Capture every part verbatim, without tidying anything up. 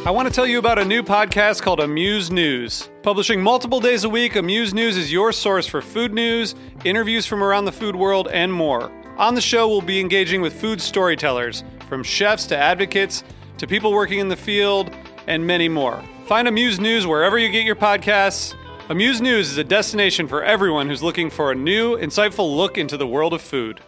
I want to tell you about a new podcast called Amuse News. Publishing multiple days a week, Amuse News is your source for food news, interviews from around the food world, and more. On the show, we'll be engaging with food storytellers, from chefs to advocates to people working in the field, and many more. Find Amuse News wherever you get your podcasts. Amuse News is a destination for everyone who's looking for a new, insightful look into the world of food.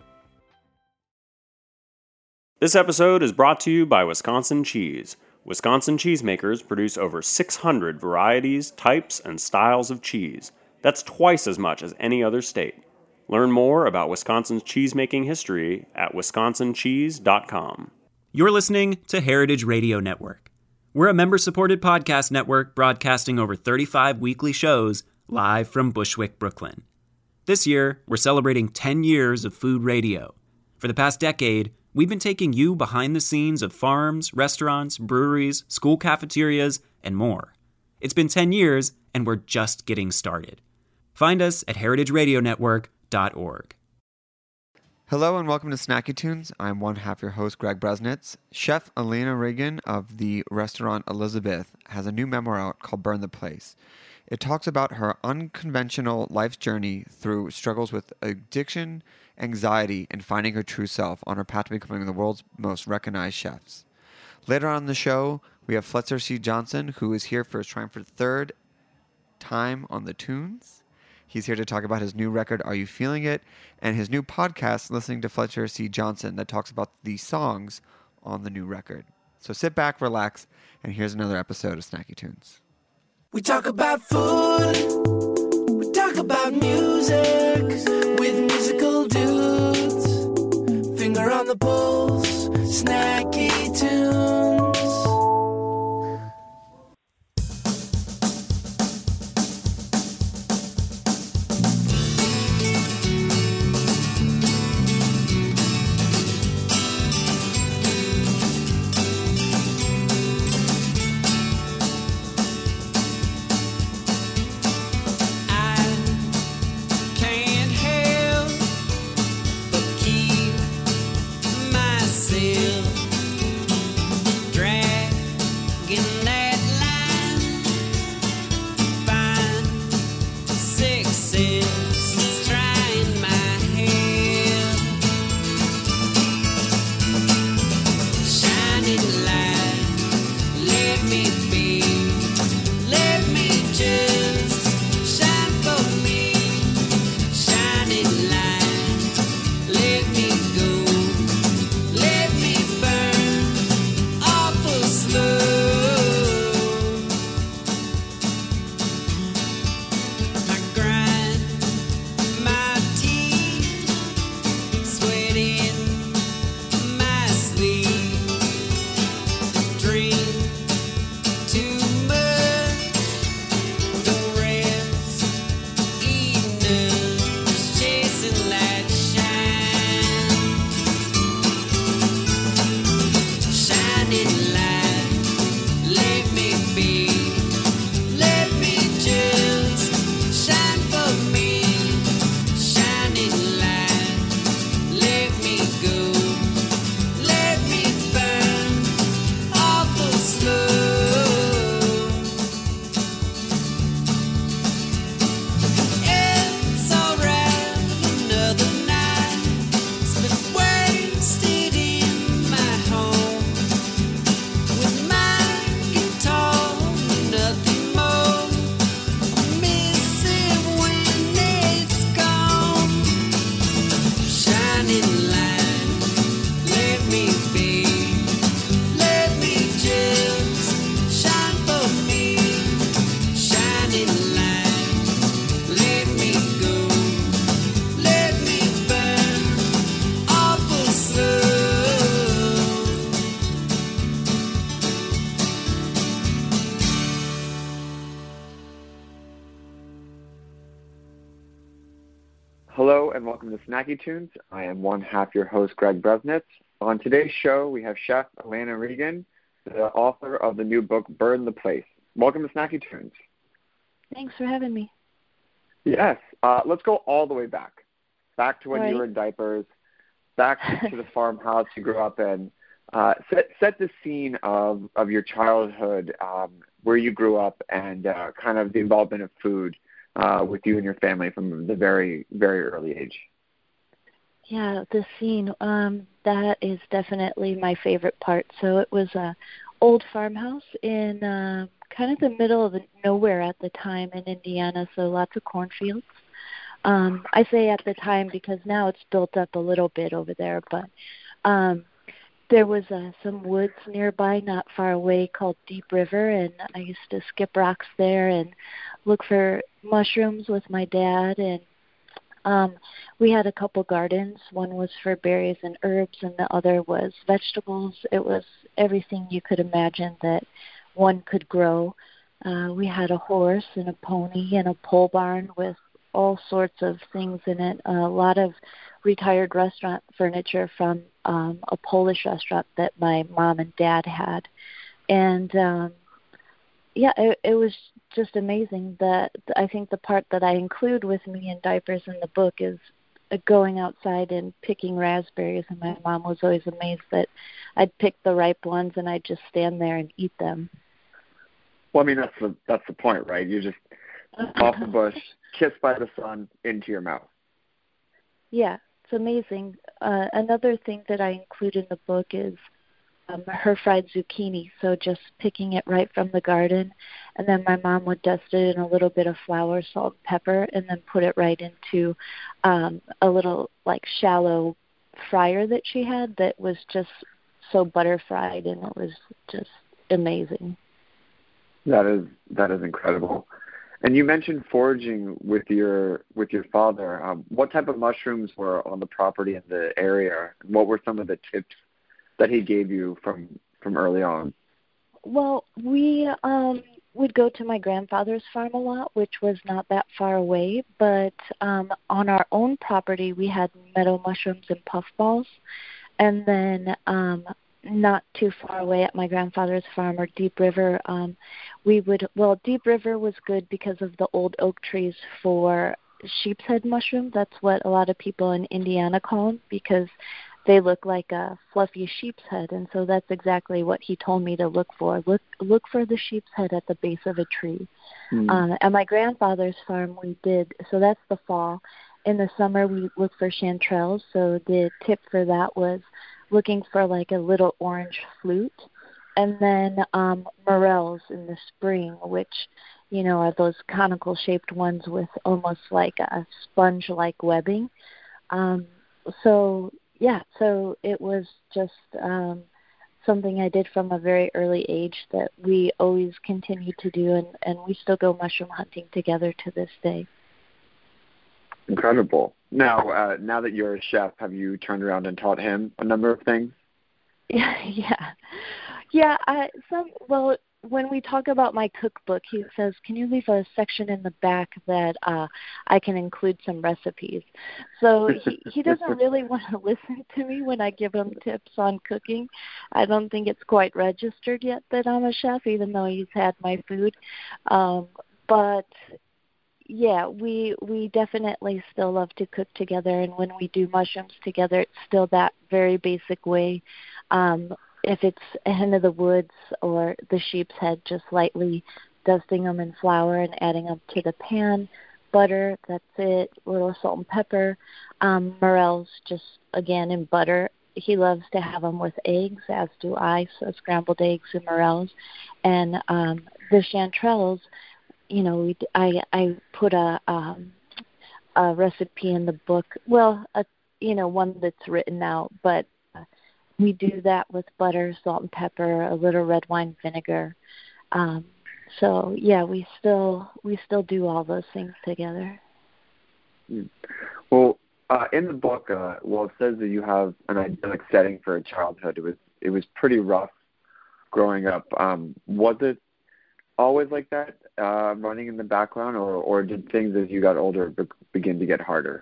This episode is brought to you by Wisconsin Cheese. Wisconsin cheesemakers produce over six hundred varieties, types, and styles of cheese. That's twice as much as any other state. Learn more about Wisconsin's cheesemaking history at wisconsin cheese dot com. You're listening to Heritage Radio Network. We're a member-supported podcast network broadcasting over thirty-five weekly shows live from Bushwick, Brooklyn. This year, we're celebrating ten years of food radio. For the past decade, we've been taking you behind the scenes of farms, restaurants, breweries, school cafeterias, and more. It's been ten years, and we're just getting started. Find us at heritage radio network dot org. Hello and welcome to Snacky Tunes. I'm one half your host, Greg Bresnitz. Chef Elena Regan of the restaurant Elizabeth has a new memoir out called Burn the Place. It talks about her unconventional life's journey through struggles with addiction, anxiety, and finding her true self on her path to becoming the world's most recognized chefs. Later on in the show, we have Fletcher C. Johnson, who is here for his triumphant third time on the Tunes. He's here to talk about his new record, Are You Feeling It?, and his new podcast, Listening to Fletcher C. Johnson, that talks about the songs on the new record. So sit back, relax, and here's another episode of Snacky Tunes. We talk about food, we talk about music, with musical dudes, finger on the pulse, Snacky Tunes. Hello and welcome to Snacky Tunes. I am one half your host, Greg Bresnitz. On today's show, we have Chef Elena Regan, the author of the new book, Burn the Place. Welcome to Snacky Tunes. Thanks for having me. Yes. Uh, let's go all the way back. Back to when right. you were in diapers, back to the farmhouse you grew up in. uh, set set the scene of, of your childhood, um, where you grew up, and uh, kind of the involvement of food uh, with you and your family from the very, very early age. Yeah, the scene, um, that is definitely my favorite part. So it was a old farmhouse in uh, kind of the middle of the nowhere at the time in Indiana, so lots of cornfields. Um, I say at the time because now it's built up a little bit over there, but um, there was uh, some woods nearby not far away called Deep River, and I used to skip rocks there and look for mushrooms with my dad. And um, we had a couple gardens. One was for berries and herbs, and the other was vegetables. It was everything you could imagine that one could grow. Uh, we had a horse and a pony and a pole barn with all sorts of things in it, a lot of retired restaurant furniture from um, a Polish restaurant that my mom and dad had. And um, yeah, it, it was just amazing. That I think the part that I include with me in diapers in the book is going outside and picking raspberries, and my mom was always amazed that I'd pick the ripe ones and I'd just stand there and eat them. Well, I mean, that's the that's the point, right? You just off the bush, kissed by the sun, into your mouth. Yeah, it's amazing. Uh, another thing that I include in the book is um, her fried zucchini. So just picking it right from the garden, and then my mom would dust it in a little bit of flour, salt, and pepper, and then put it right into um, a little like shallow fryer that she had that was just so butter fried, and it was just amazing. That is that is incredible. And you mentioned foraging with your with your father. Um, what type of mushrooms were on the property in the area? What were some of the tips that he gave you from, from early on? Well, we um, would go to my grandfather's farm a lot, which was not that far away. But um, on our own property, we had meadow mushrooms and puffballs. And then um, not too far away at my grandfather's farm, or Deep River, um, we would, well, Deep River was good because of the old oak trees for sheep's head mushroom. That's what a lot of people in Indiana call them, because they look like a fluffy sheep's head. And so that's exactly what he told me to look for. Look look for the sheep's head at the base of a tree. Mm. Um, at my grandfather's farm, we did, so that's the fall. In the summer, we look for chanterelles. So the tip for that was looking for like a little orange flute. And then um, morels in the spring, which, you know, are those conical shaped ones with almost like a sponge-like webbing. Um, so, yeah, so it was just um, something I did from a very early age that we always continue to do, and, and we still go mushroom hunting together to this day. Incredible. Now, uh, now that you're a chef, have you turned around and taught him a number of things? Yeah, yeah, yeah. I, some well, when we talk about my cookbook, he says, "Can you leave a section in the back that uh, I can include some recipes?" So he, he doesn't really want to listen to me when I give him tips on cooking. I don't think it's quite registered yet that I'm a chef, even though he's had my food. Um, but yeah, we we definitely still love to cook together, and when we do mushrooms together, it's still that very basic way. Um, if it's a hen of the woods or the sheep's head, just lightly dusting them in flour and adding them to the pan. Butter, that's it. A little salt and pepper. Um, morels, just again in butter. He loves to have them with eggs, as do I. So scrambled eggs and morels, and um, the chanterelles. You know, we, I I put a um, a recipe in the book. Well, a, you know, one that's written out, but uh, we do that with butter, salt and pepper, a little red wine vinegar. Um, so yeah, we still we still do all those things together. Well, uh, in the book, uh, well, it says that you have an idyllic setting for a childhood. It was it was pretty rough growing up. Um, was it always like that, uh, running in the background, or, or did things as you got older be- begin to get harder?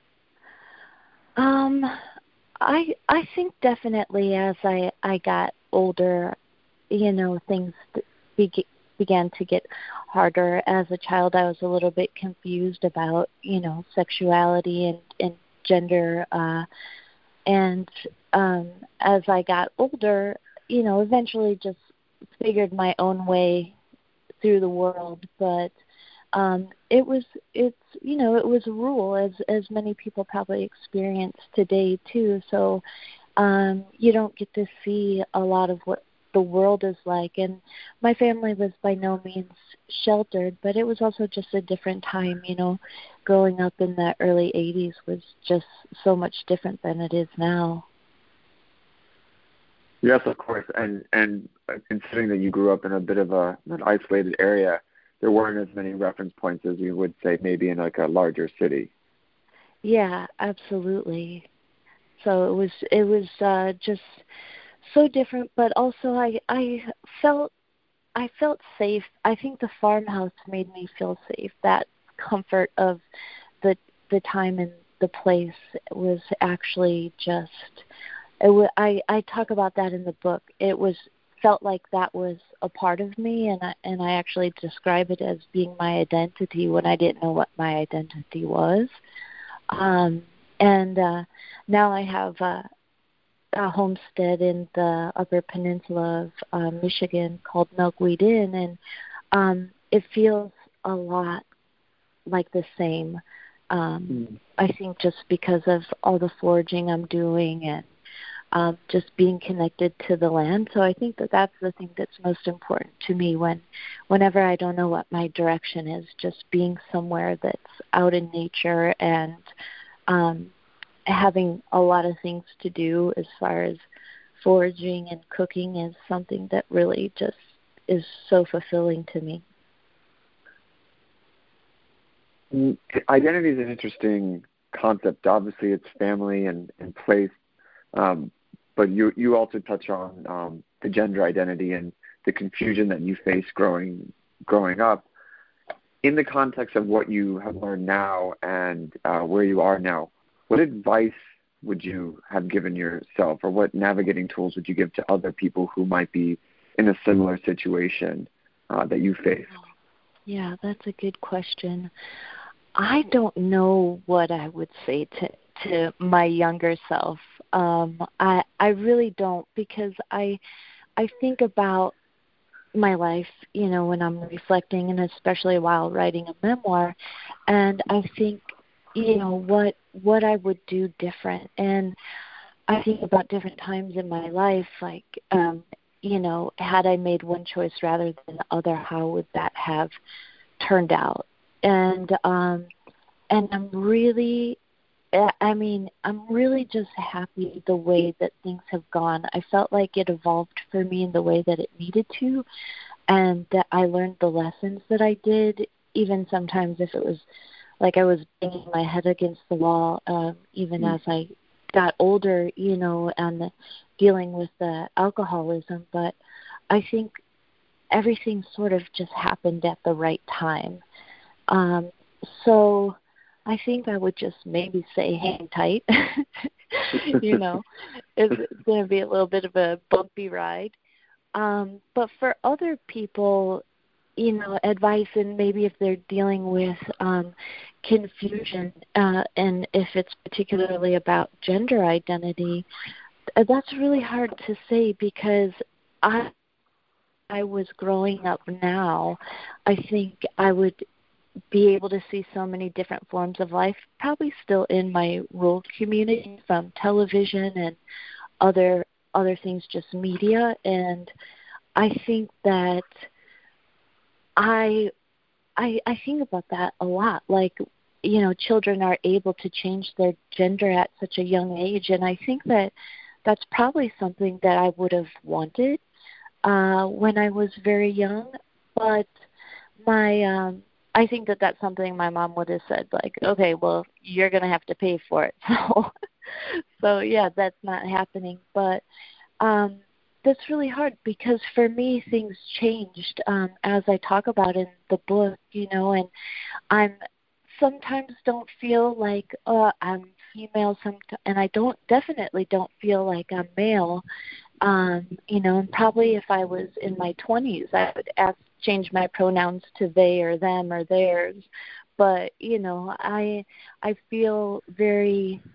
Um, I I think definitely as I, I got older, you know, things be- began to get harder. As a child, I was a little bit confused about, you know, sexuality and, and gender, uh, and um, as I got older, you know, eventually just figured my own way through the world. But um, it was, it's, you know, it was a rule, as as many people probably experience today too. So um, you don't get to see a lot of what the world is like. And my family was by no means sheltered, but it was also just a different time. You know, growing up in the early eighties was just so much different than it is now. Yes, of course. And and considering that you grew up in a bit of a an isolated area, there weren't as many reference points as you would say maybe in like a larger city. Yeah, absolutely. So it was it was uh, just so different, but also I I felt I felt safe. I think the farmhouse made me feel safe. That comfort of the the time and the place was actually just. It w- I I talk about that in the book. It was felt like that was a part of me, and I, and I actually describe it as being my identity when I didn't know what my identity was. Um, and uh, now I have a, a homestead in the Upper Peninsula of uh, Michigan called Milkweed Inn, and um, it feels a lot like the same. Um, mm. I think just because of all the foraging I'm doing and Um, just being connected to the land. So I think that that's the thing that's most important to me when, whenever I don't know what my direction is, just being somewhere that's out in nature and um, having a lot of things to do as far as foraging and cooking is something that really just is so fulfilling to me. Identity is an interesting concept. Obviously, it's family and, and place. Um, but you you also touch on um, the gender identity and the confusion that you face growing growing up. In the context of what you have learned now and uh, where you are now, what advice would you have given yourself, or what navigating tools would you give to other people who might be in a similar situation uh, that you faced? Yeah, that's a good question. I don't know what I would say to to my younger self. Um, I I really don't, because I I think about my life, you know, when I'm reflecting, and especially while writing a memoir, and I think, you know, what what I would do different. And I think about different times in my life, like, um, you know, had I made one choice rather than the other, how would that have turned out? And um, and I'm really I mean, I'm really just happy the way that things have gone. I felt like it evolved for me in the way that it needed to, and that I learned the lessons that I did, even sometimes if it was like I was banging my head against the wall, um, even mm. as I got older, you know, and dealing with the alcoholism. But I think everything sort of just happened at the right time. Um, so... I think I would just maybe say hang tight. You know, it's, it's going to be a little bit of a bumpy ride. Um, but for other people, you know, advice, and maybe if they're dealing with um, confusion, uh, and if it's particularly about gender identity, that's really hard to say, because I, I was growing up now, I think I would be able to see so many different forms of life, probably still in my rural community, from television and other other things, just media. And I think that I I I think about that a lot. Like, you know, children are able to change their gender at such a young age, and I think that that's probably something that I would have wanted uh, when I was very young. But my um, I think that that's something my mom would have said, like, okay, well, you're going to have to pay for it. So, so yeah, that's not happening. But um, that's really hard, because for me, things changed, um, as I talk about in the book, you know, and I'm sometimes don't feel like uh, I'm female, some, and I don't definitely don't feel like I'm male. Um, you know, and probably if I was in my twenties, I would ask, change my pronouns to they or them or theirs. But, you know, I I feel very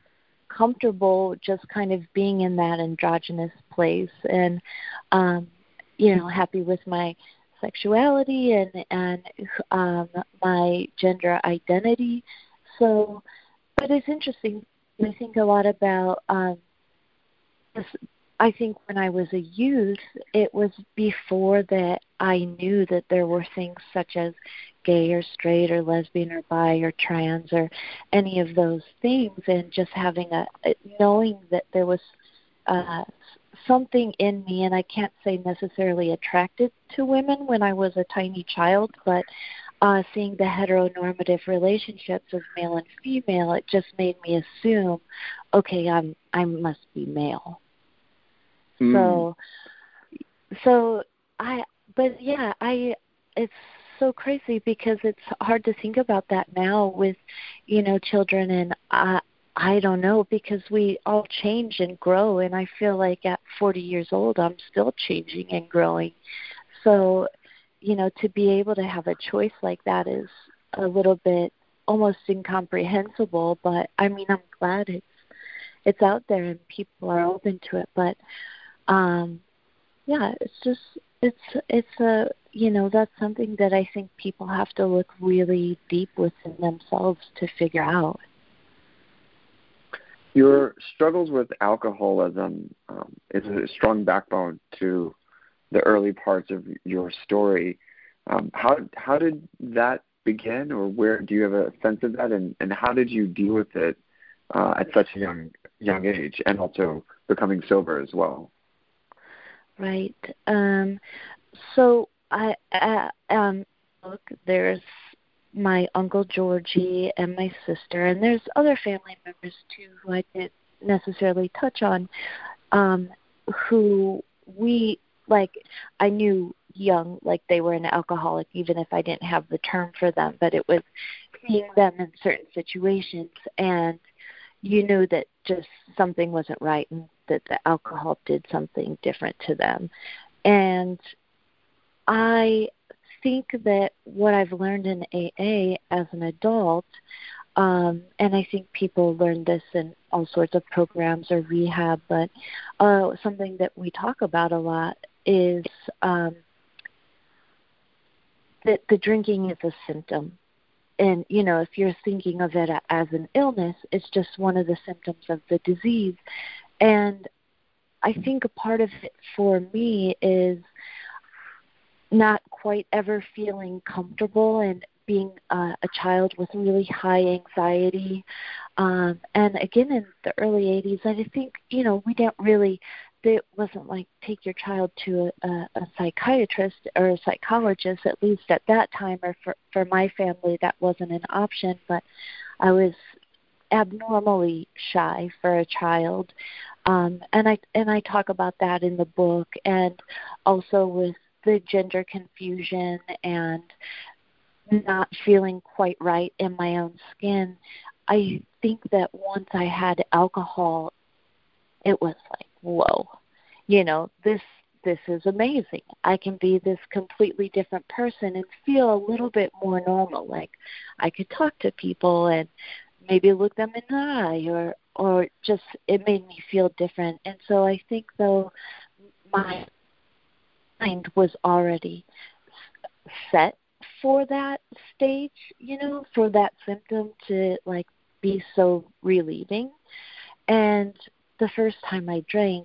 comfortable just kind of being in that androgynous place, and um, you know, happy with my sexuality and and um, my gender identity. So, but it's interesting. I think a lot about um, this. I think when I was a youth, it was before that I knew that there were things such as gay or straight or lesbian or bi or trans or any of those things, and just having a, knowing that there was uh, something in me, and I can't say necessarily attracted to women when I was a tiny child, but uh, seeing the heteronormative relationships of male and female, it just made me assume, okay, I'm I must be male. Mm. So, so I, but yeah, I, it's so crazy because it's hard to think about that now with, you know, children, and I, I don't know, because we all change and grow, and I feel like at forty years old, I'm still changing and growing. So, you know, to be able to have a choice like that is a little bit almost incomprehensible, but I mean, I'm glad it's, it's out there and people are open to it, but Um, yeah, it's just, it's, it's a, you know, that's something that I think people have to look really deep within themselves to figure out. Your struggles with alcoholism um, is a strong backbone to the early parts of your story. Um, how, how did that begin, or where do you have a sense of that, and, and how did you deal with it uh, at such a young, young age, and also becoming sober as well? Right. Um, so I, uh, um, look, there's my Uncle Georgie and my sister, and there's other family members too who I didn't necessarily touch on, um, who we, like, I knew young, like they were an alcoholic, even if I didn't have the term for them, but it was seeing them in certain situations, and you knew that just something wasn't right, and that the alcohol did something different to them. And I think that what I've learned in A A as an adult, um, and I think people learn this in all sorts of programs or rehab, but uh, something that we talk about a lot is um, that the drinking is a symptom. And, you know, if you're thinking of it as an illness, it's just one of the symptoms of the disease. And I think a part of it for me is not quite ever feeling comfortable and being uh, a child with really high anxiety. Um, and again, in the early eighties, I think, you know, we didn't really, it wasn't like take your child to a, a, a psychiatrist or a psychologist, at least at that time, or for, for my family, that wasn't an option. But I was abnormally shy for a child. Um, and I and I talk about that in the book, and also with the gender confusion and not feeling quite right in my own skin. I think that once I had alcohol, it was like, whoa, you know, this this is amazing. I can be this completely different person and feel a little bit more normal. Like I could talk to people and maybe look them in the eye, or or just it made me feel different. And so I think, though, my mind was already set for that stage, you know, for that symptom to, like, be so relieving. And the first time I drank,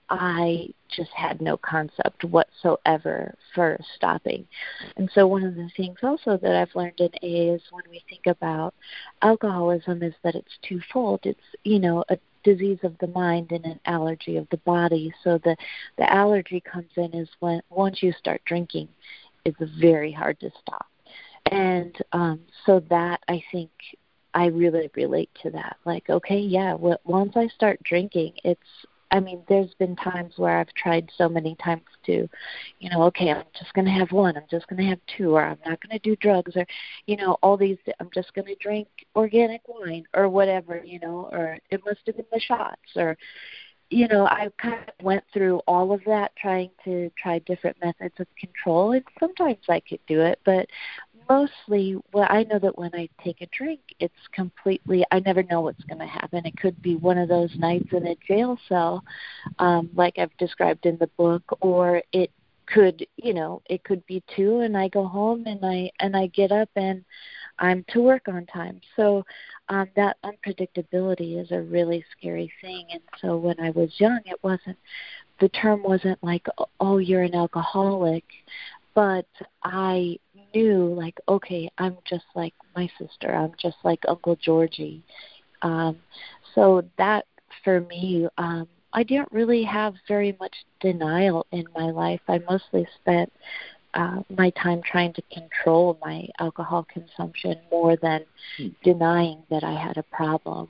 I just had no concept whatsoever for stopping. And so one of the things also that I've learned in A A is when we think about alcoholism is that it's twofold. It's, you know, a disease of the mind and an allergy of the body. So the, the allergy comes in is when once you start drinking, it's very hard to stop. And um, so that, I think, I really relate to that. Like, okay, yeah, well, once I start drinking, it's, I mean, there's been times where I've tried so many times to, you know, okay, I'm just going to have one, I'm just going to have two, or I'm not going to do drugs, or, you know, all these, I'm just going to drink organic wine, or whatever, you know, or it must have been the shots, or, you know, I kind of went through all of that trying to try different methods of control, and sometimes I could do it, but mostly, well, I know that when I take a drink, it's completely, I never know what's going to happen. It could be one of those nights in a jail cell, um, like I've described in the book, or it could, you know, it could be two and I go home and I, and I get up and I'm to work on time. So um, that unpredictability is a really scary thing. And so when I was young, it wasn't, the term wasn't like, oh, you're an alcoholic, but I knew, like, okay, I'm just like my sister. I'm just like Uncle Georgie. Um, so that, for me, um, I didn't really have very much denial in my life. I mostly spent uh, my time trying to control my alcohol consumption more than denying that I had a problem.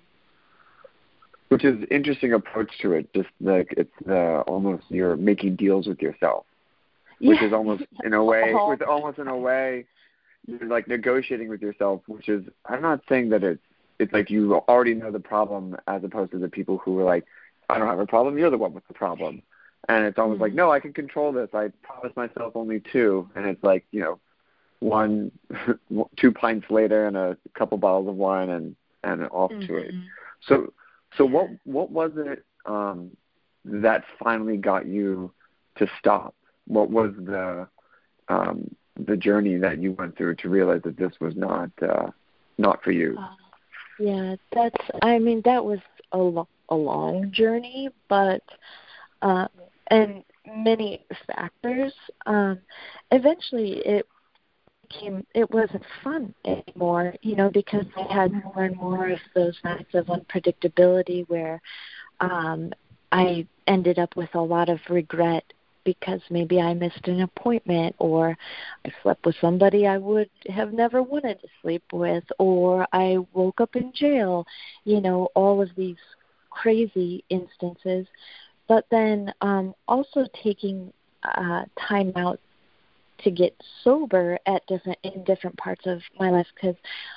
Which is an interesting approach to it. Just like it's the almost you're making deals with yourself, which yeah. is almost in a way, with almost in a way, you're like negotiating with yourself. Which is, I'm not saying that it's it's like you already know the problem, as opposed to the people who are like, I don't have a problem, you're the one with the problem. And it's almost mm-hmm. like, no, I can control this. I promised myself only two. And it's like, you know, one, two pints later and a couple bottles of wine and, and off mm-hmm. to it. So, so what, what was it um, that finally got you to stop? What was the, um, the journey that you went through to realize that this was not, uh, not for you? Uh, yeah, that's, I mean, that was a lo- a long journey, but um, and many factors. Um, eventually, it became it wasn't fun anymore, you know, because I had more and more of those nights of unpredictability where um, I ended up with a lot of regret because maybe I missed an appointment, or I slept with somebody I would have never wanted to sleep with, or I woke up in jail, you know, all of these crazy instances. But then um, also taking uh, time out to get sober at different in different parts of my life, because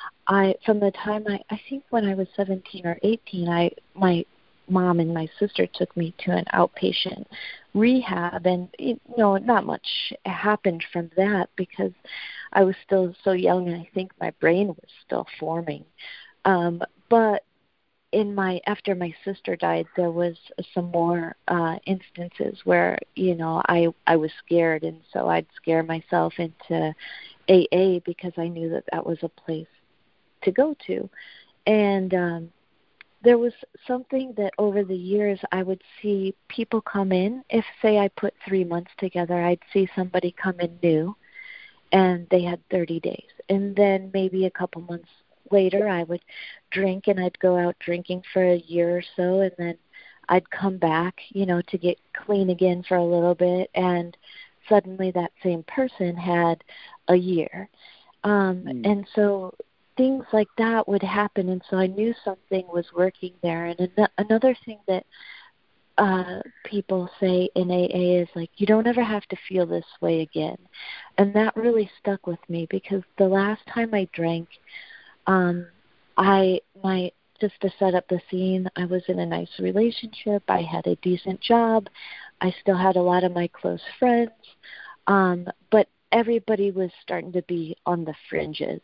I from the time I I think when I was seventeen or eighteen, I my mom and my sister took me to an outpatient rehab, and you know not much happened from that because I was still so young and I think my brain was still forming. Um, but in my after my sister died, there was some more uh, instances where you know I I was scared, and so I'd scare myself into A A because I knew that that was a place to go to, and um, there was something that over the years I would see people come in. If say I put three months together, I'd see somebody come in new, and they had thirty days, and then maybe a couple months later I would drink and I'd go out drinking for a year or so, and then I'd come back, you know, to get clean again for a little bit, and suddenly that same person had a year. Um, mm. And so things like that would happen, and so I knew something was working there. And an- another thing that uh, people say in A A is like, you don't ever have to feel this way again. And that really stuck with me because the last time I drank, Um, I my just to set up the scene, I was in a nice relationship. I had a decent job. I still had a lot of my close friends, um, but everybody was starting to be on the fringes,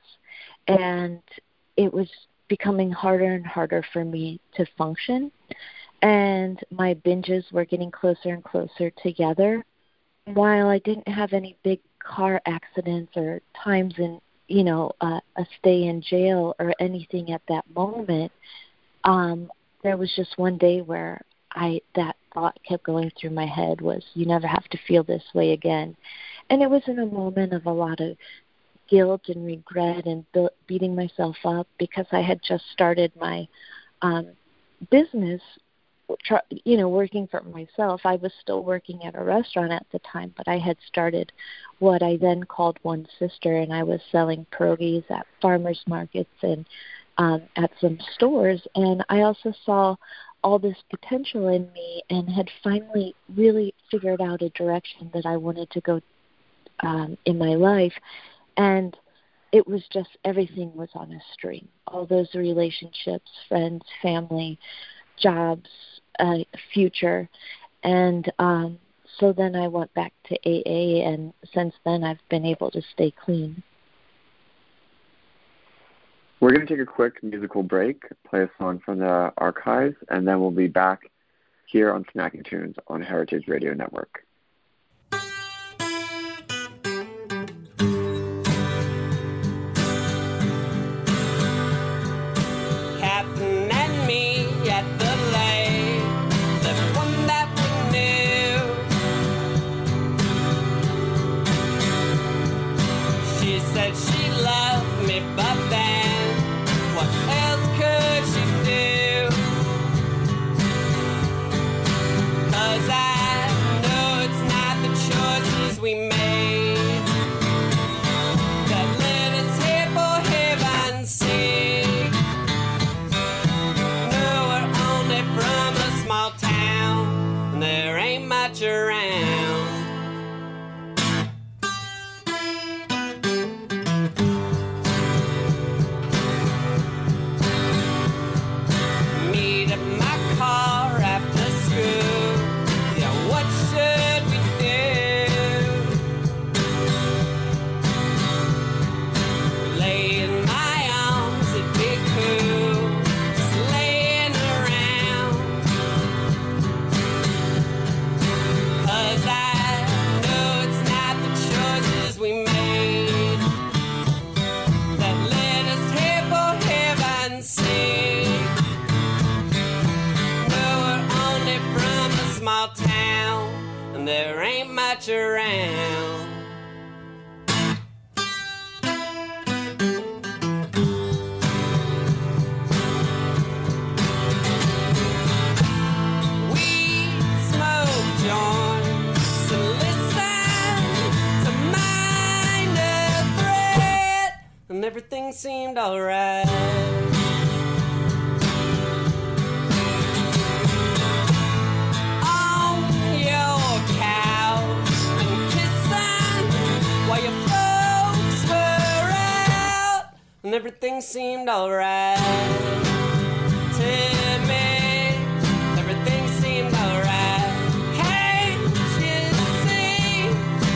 and it was becoming harder and harder for me to function. And my binges were getting closer and closer together. While I didn't have any big car accidents or times in you know, uh, a stay in jail or anything at that moment, um, there was just one day where I that thought kept going through my head was, you never have to feel this way again. And it was in a moment of a lot of guilt and regret and be- beating myself up because I had just started my um, business, try, you know, working for myself. I was still working at a restaurant at the time, but I had started what I then called One Sister, and I was selling pierogies at farmers markets and um, at some stores. And I also saw all this potential in me and had finally really figured out a direction that I wanted to go um, in my life. And it was just everything was on a string. All those relationships, friends, family, jobs, uh, future. And um, so then I went back to A A, and since then I've been able to stay clean. we're going to take a quick musical break, play a song from the archives, and then we'll be back here on Snacky Tunes on Heritage Radio Network. Captain and me at the lake, the one that we knew. She said she loved me, but then what else could she do? 'Cause I know it's not the choices we made that led us here for heaven's sake. No, we're only from a small town, and there ain't much around. Meet at my car after school. Yeah, what should we do? Lay in my arms, it'd be cool, just laying around. 'Cause I know it's not the choices we made that led us here for heaven's sake. No, we're only from a small town, and there ain't much around. We smoke joints and listen to Minor Threat, and everything seemed alright. On your couch and kissing while your folks were out, and everything seemed alright. To me, everything seemed alright. Can't you see?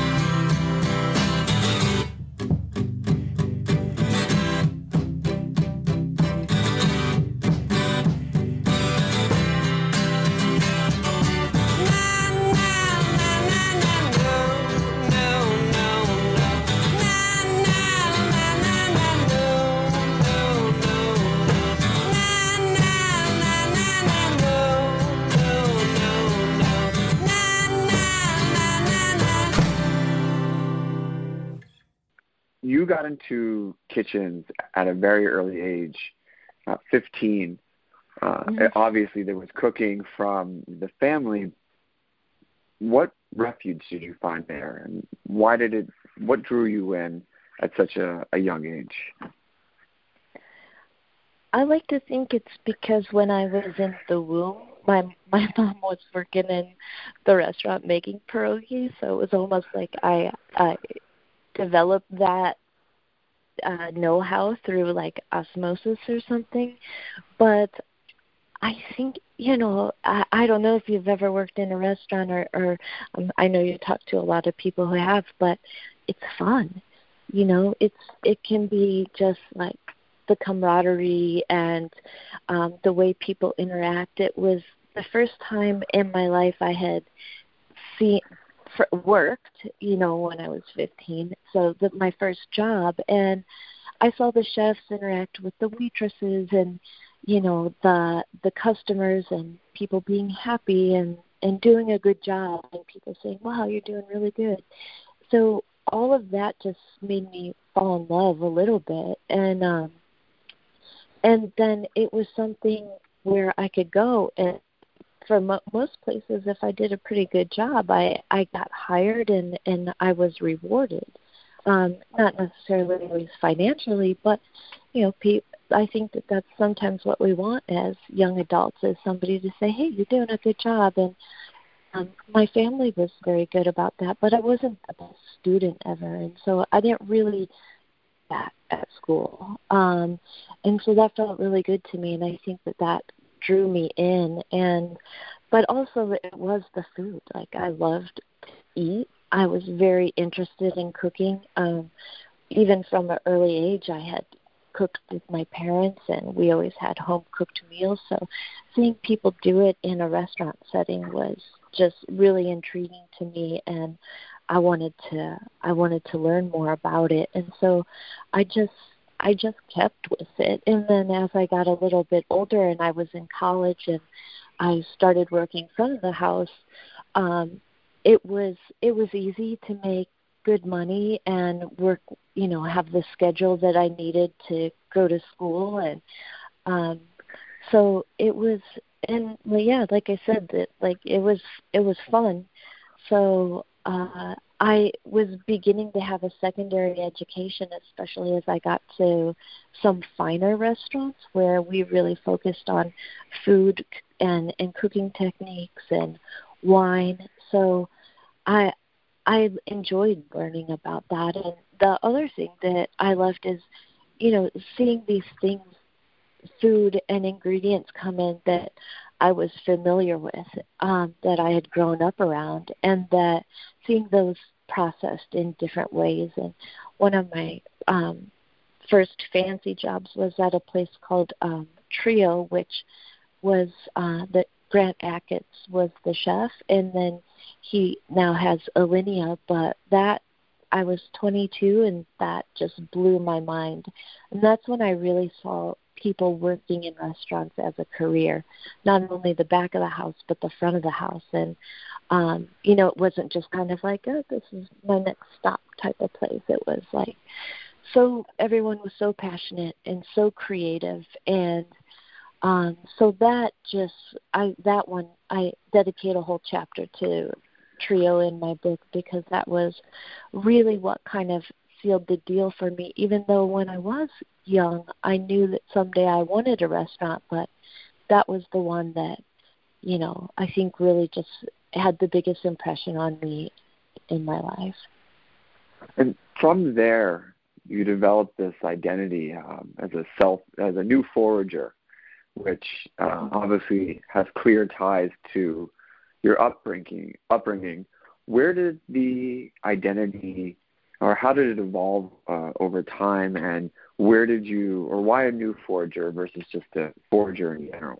Na na na na na no no no no. Na na na na na no no no no. Na na na na na no no no no. Na na na na na. You got into kitchens at a very early age, uh, fifteen. Uh, Obviously, there was cooking from the family. What refuge did you find there, and why did it? What drew you in at such a, a young age? I like to think it's because when I was in the womb, my my mom was working in the restaurant making pierogies, so it was almost like I I developed that uh, know-how through like osmosis or something. But I think, you know, I, I don't know if you've ever worked in a restaurant or, or um, I know you talk to a lot of people who have, but it's fun. You know, it's it can be just like the camaraderie and um, the way people interact. It was the first time in my life I had seen for, worked, you know, when I was fifteen. So the, my first job, and I saw the chefs interact with the waitresses and, you know, the the customers and people being happy and, and doing a good job and people saying, wow, you're doing really good. So all of that just made me fall in love a little bit. And um, and then it was something where I could go. And for mo- most places, if I did a pretty good job, I, I got hired and, and I was rewarded. Um, not necessarily always financially, but, you know, pe- I think that that's sometimes what we want as young adults, is somebody to say, hey, you're doing a good job. And um, my family was very good about that, but I wasn't the best student ever. And so I didn't really that at school. Um, and so that felt really good to me. And I think that that drew me in. And, but also it was the food. Like I loved to eat. I was very interested in cooking. Um, even from an early age, I had cooked with my parents, and we always had home cooked meals. So seeing people do it in a restaurant setting was just really intriguing to me, and I wanted to I wanted to learn more about it. And so I just I just kept with it. And then as I got a little bit older and I was in college and I started working front of the house, um, it was it was easy to make good money and work, you know, have the schedule that I needed to go to school. And um, so it was, and well, yeah, like I said, that like it was it was fun. So uh, I was beginning to have a secondary education, especially as I got to some finer restaurants where we really focused on food and, and cooking techniques and wine. So I I enjoyed learning about that. And the other thing that I loved is, you know, seeing these things, food and ingredients come in that I was familiar with, um, that I had grown up around, and that seeing those processed in different ways. And one of my um, first fancy jobs was at a place called um, Trio, which was uh, that Grant Achatz was the chef, and then he now has Alinea. But that I was twenty-two, and that just blew my mind. And that's when I really saw people working in restaurants as a career, not only the back of the house, but the front of the house. And, um, you know, it wasn't just kind of like, oh, this is my next stop type of place. It was like, so everyone was so passionate and so creative. And um, so that just, I that one, I dedicate a whole chapter to Trio in my book, because that was really what kind of sealed the deal for me, even though when I was young, I knew that someday I wanted a restaurant, but that was the one that, you know, I think really just had the biggest impression on me in my life. And from there, you developed this identity um, as a self, as a new forager, which uh, obviously has clear ties to your upbringing. Upbringing. Where did the identity, or how did it evolve uh, over time, and where did you, or why a new forager versus just a forager in general?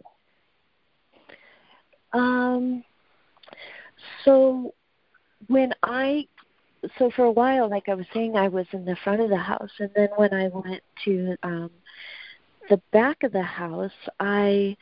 Um. So when I, so for a while, like I was saying, I was in the front of the house, and then when I went to um, the back of the house, I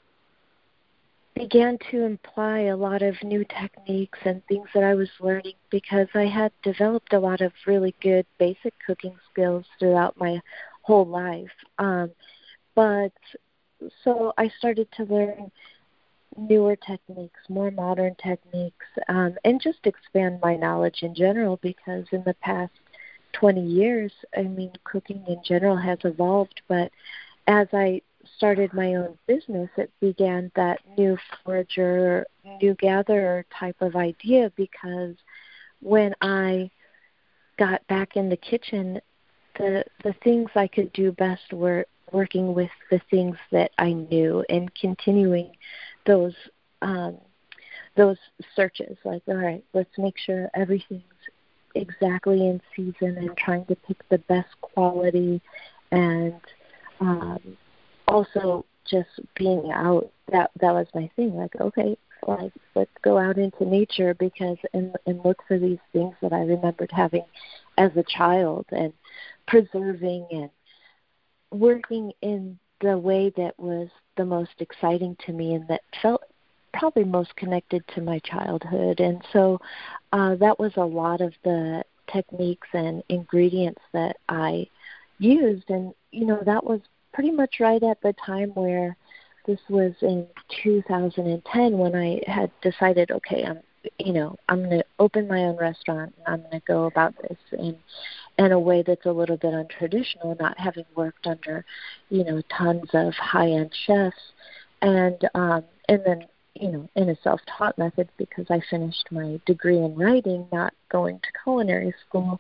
began to imply a lot of new techniques and things that I was learning, because I had developed a lot of really good basic cooking skills throughout my whole life. Um, but so I started to learn newer techniques, more modern techniques, um, and just expand my knowledge in general, because in the past twenty years, I mean, cooking in general has evolved. But as I started my own business, it began that new forager, new gatherer type of idea, because when I got back in the kitchen, the the things I could do best were working with the things that I knew and continuing those um, those searches. Like, all right, let's make sure everything's exactly in season, and trying to pick the best quality, and um, also just being out. That that was my thing. Like, okay, like let's go out into nature, because and and look for these things that I remembered having as a child, and preserving and working in the way that was the most exciting to me, and that felt probably most connected to my childhood. And so uh, that was a lot of the techniques and ingredients that I used. And, you know, that was pretty much right at the time where this was in two thousand ten, when I had decided, okay, I'm, you know, I'm going to open my own restaurant, and I'm going to go about this in, in a way that's a little bit untraditional, not having worked under, you know, tons of high-end chefs. And, um, and then, you know, in a self-taught method, because I finished my degree in writing, not going to culinary school.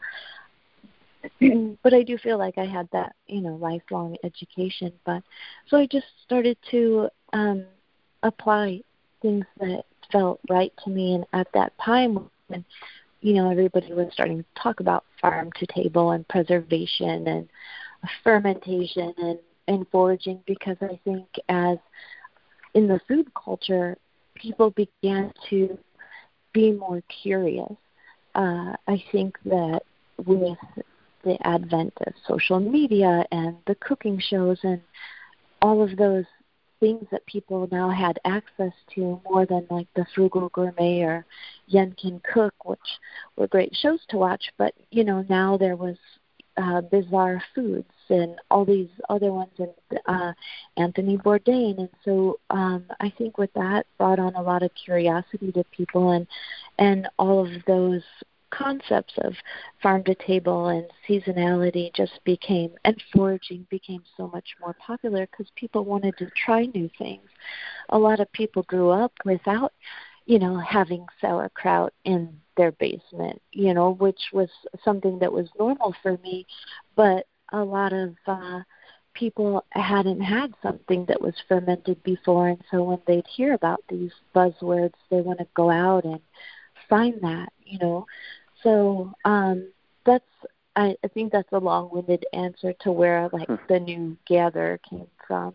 But I do feel like I had that, you know, lifelong education. But so I just started to um, apply things that felt right to me. And at that time, when, you know, everybody was starting to talk about farm to table and preservation and fermentation and, and foraging, because I think as in the food culture, people began to be more curious. Uh, I think that with the advent of social media and the cooking shows and all of those things that people now had access to, more than like the Frugal Gourmet or Yen Can Cook, which were great shows to watch, but you know, now there was uh, Bizarre Foods and all these other ones, and uh, Anthony Bourdain, and so um, I think with that brought on a lot of curiosity to people, and and all of those concepts of farm to table and seasonality just became, and foraging became so much more popular because people wanted to try new things. A lot of people grew up without, you know, having sauerkraut in their basement, you know, which was something that was normal for me, but a lot of uh, people hadn't had something that was fermented before, and so when they'd hear about these buzzwords, they want to go out and find that, you know. So um, that's, I, I think that's a long-winded answer to where like the new gather came from.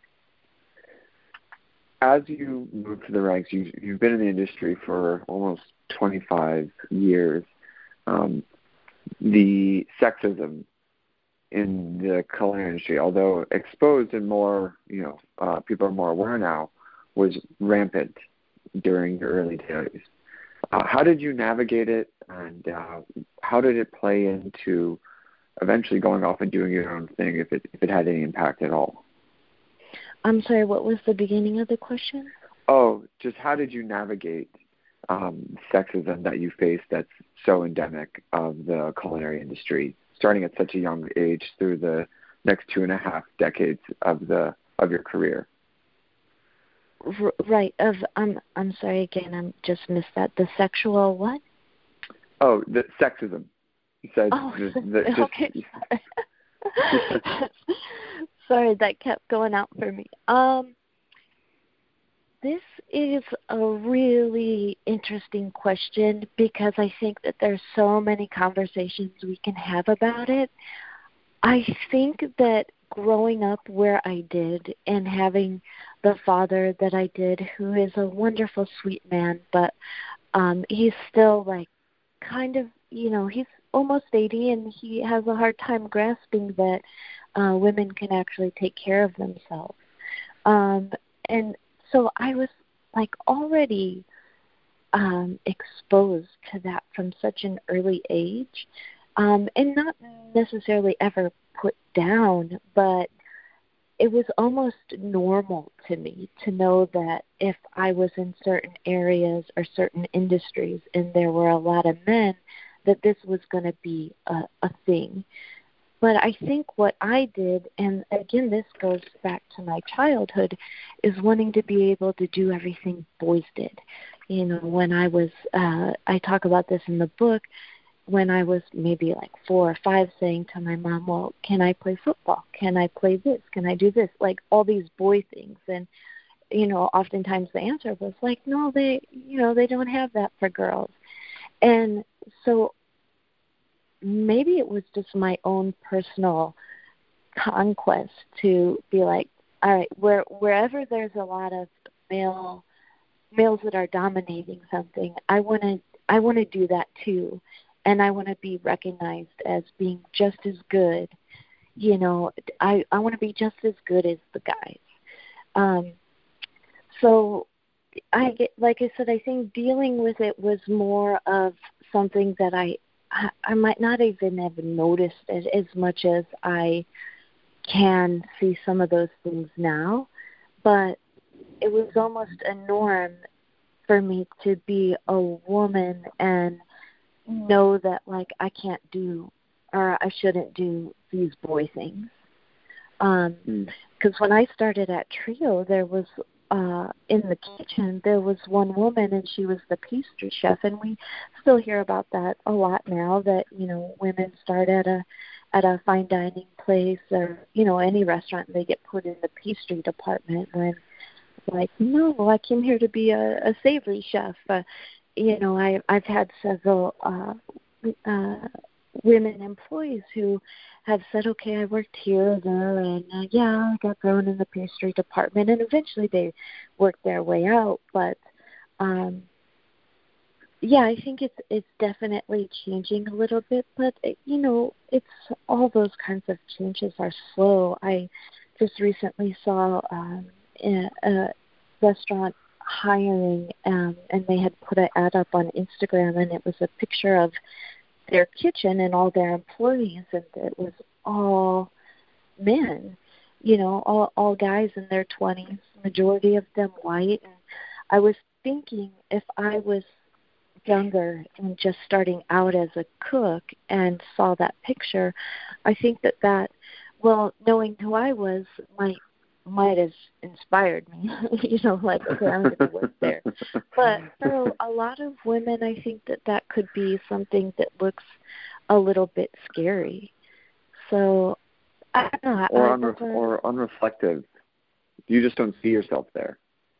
As you move to the ranks, you, you've been in the industry for almost twenty-five years. Um, the sexism in the culinary industry, although exposed and more, you know, uh, people are more aware now, was rampant during your early days. Uh, how did you navigate it, and uh, how did it play into eventually going off and doing your own thing, if it if it had any impact at all? I'm sorry, what was the beginning of the question? Oh, just how did you navigate um, sexism that you face that's so endemic of the culinary industry, starting at such a young age through the next two and a half decades of the of your career? R- right. Of I'm I'm sorry again. I'm just missed that. The sexual what? Oh, the sexism. You said Oh, the, the, just, okay. Sorry. Sorry, that kept going out for me. Um, this is a really interesting question because I think that there's so many conversations we can have about it. I think that growing up where I did and having the father that I did, who is a wonderful, sweet man, but um, he's still like kind of, you know, he's almost eighty and he has a hard time grasping that uh, women can actually take care of themselves. Um, and so I was like already um, exposed to that from such an early age, um, and not necessarily ever put down, but it was almost normal to me to know that if I was in certain areas or certain industries and there were a lot of men, that this was going to be a, a thing. But I think what I did, and again, this goes back to my childhood, is wanting to be able to do everything boys did. You know, when I was, uh, I talk about this in the book, when I was maybe like four or five, saying to my mom, well, can I play football? Can I play this? Can I do this? Like all these boy things. And, you know, oftentimes the answer was like, no, they, you know, they don't have that for girls. And so maybe it was just my own personal conquest to be like, all right, where, wherever there's a lot of male males that are dominating something, I want to I want to do that too. And I want to be recognized as being just as good. You know, I, I want to be just as good as the guys. Um, so I get, like I said, I think dealing with it was more of something that I, I, I might not even have noticed it as much as I can see some of those things now. But it was almost a norm for me to be a woman and know that, like, I can't do or I shouldn't do these boy things. Um, because when I started at Trio, there was, uh, in the kitchen, there was one woman and she was the pastry chef. And we still hear about that a lot now, that, you know, women start at a, at a fine dining place or, you know, any restaurant, and they get put in the pastry department. And like, no, I came here to be a, a savory chef. Uh, you know, I, I've had several uh, uh, women employees who have said, okay, I worked here, there, and uh, yeah, I got thrown in the pastry department, and eventually they worked their way out. But um, yeah, I think it's it's definitely changing a little bit. But you know, it's all those kinds of changes are slow. I just recently saw um, a, a restaurant hiring, um, and they had put an ad up on Instagram, and it was a picture of their kitchen and all their employees, and it was all men, you know, all all guys in their twenties, majority of them white. And I was thinking, if I was younger and just starting out as a cook and saw that picture, I think that that, well, knowing who I was might might have inspired me, you know, like, okay, I'm going to work there. But for a lot of women, I think that that could be something that looks a little bit scary. So, I don't know. Or, I, unre- I, or unreflective. You just don't see yourself there.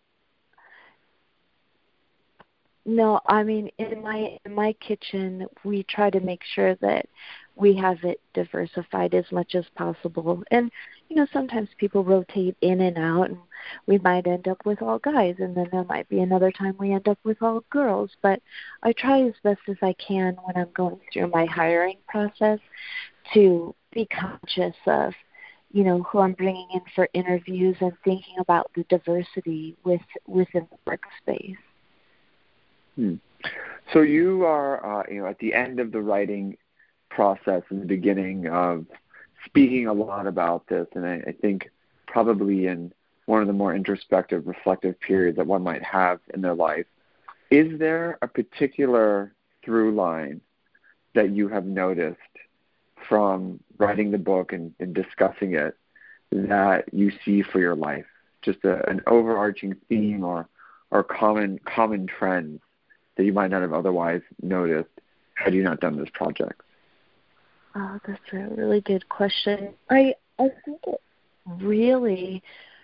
No, I mean, in my in my kitchen, we try to make sure that we have it diversified as much as possible. And, you know, sometimes people rotate in and out, and we might end up with all guys, and then there might be another time we end up with all girls. But I try as best as I can when I'm going through my hiring process to be conscious of, you know, who I'm bringing in for interviews and thinking about the diversity with within the workspace. Hmm. So you are, uh, you know, at the end of the writing process and the beginning of speaking a lot about this, and I, I think probably in one of the more introspective, reflective periods that one might have in their life. Is there a particular through line that you have noticed from writing the book and, and discussing it that you see for your life? Just a, an overarching theme or, or common common trends that you might not have otherwise noticed had you not done this project? Oh, that's a really good question. I I think it really,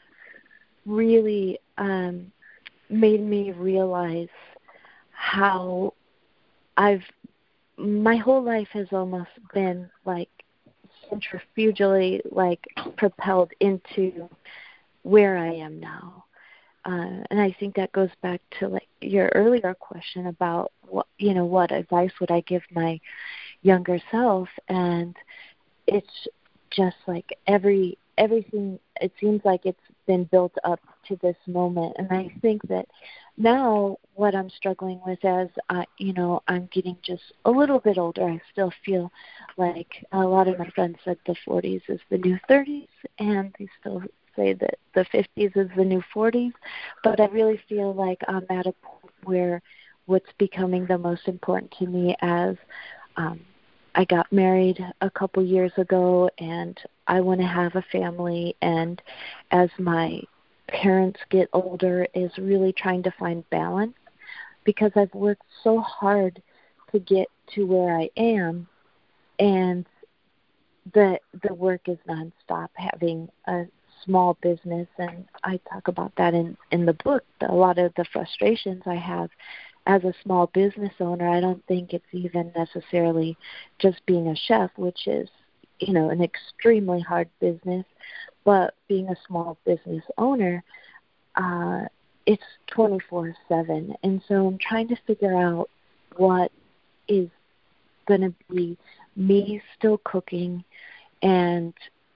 really um, made me realize how I've, my whole life has almost been like centrifugally like propelled into where I am now. Uh, and I think that goes back to like your earlier question about what, you know, what advice would I give my younger self? And it's just like every everything, it seems like it's been built up to this moment. And I think that now what I'm struggling with as I, you know, I'm getting just a little bit older, I still feel like a lot of my friends said the forties is the new thirties, and they still say that the fifties is the new forties, but I really feel like I'm at a point where what's becoming the most important to me as um, I got married a couple years ago, and I want to have a family, and as my parents get older, is really trying to find balance, because I've worked so hard to get to where I am, and the the work is nonstop. Having a small business, and I talk about that in, in the book, a lot of the frustrations I have as a small business owner. I don't think it's even necessarily just being a chef, which is, you know, an extremely hard business, but being a small business owner, uh, it's twenty-four seven. And so I'm trying to figure out what is going to be me still cooking and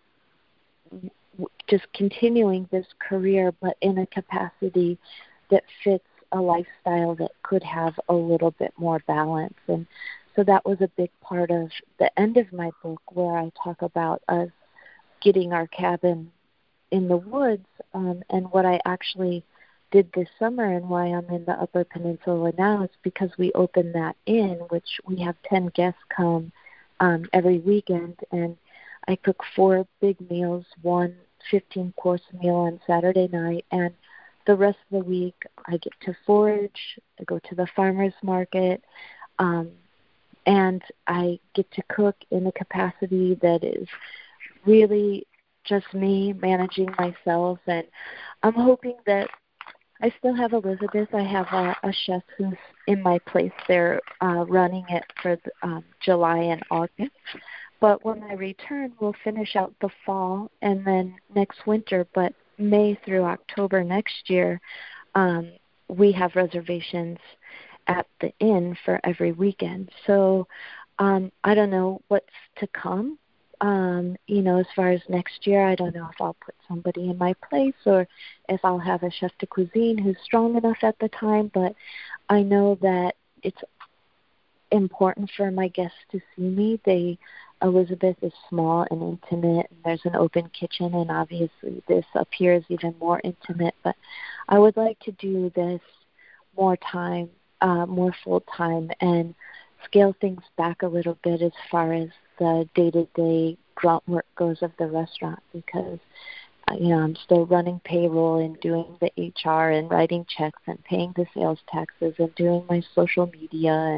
just continuing this career, but in a capacity that fits a lifestyle that could have a little bit more balance. And so that was a big part of the end of my book, where I talk about us getting our cabin in the woods, um, and what I actually did this summer and why I'm in the Upper Peninsula now is because we opened that inn, which we have ten guests come um, every weekend, and I cook four big meals, one fifteen-course meal on Saturday night, and the rest of the week I get to forage, I go to the farmer's market, um, and I get to cook in a capacity that is really just me managing myself. And I'm hoping that I still have Elizabeth. I have a, a chef who's in my place. They're uh, running it for the, um, July and August. But when I return, we'll finish out the fall and then next winter. But May through October next year, um, we have reservations at the inn for every weekend. So um, I don't know what's to come. Um, you know, as far as next year, I don't know if I'll put somebody in my place or if I'll have a chef de cuisine who's strong enough at the time. But I know that it's important for my guests to see me. They, Elizabeth is small and intimate, and there's an open kitchen, and obviously this appears even more intimate. But I would like to do this more time, uh, more full time, and scale things back a little bit as far as the day-to-day grunt work goes of the restaurant, because uh, you know, I'm still running payroll and doing the H R and writing checks and paying the sales taxes and doing my social media, and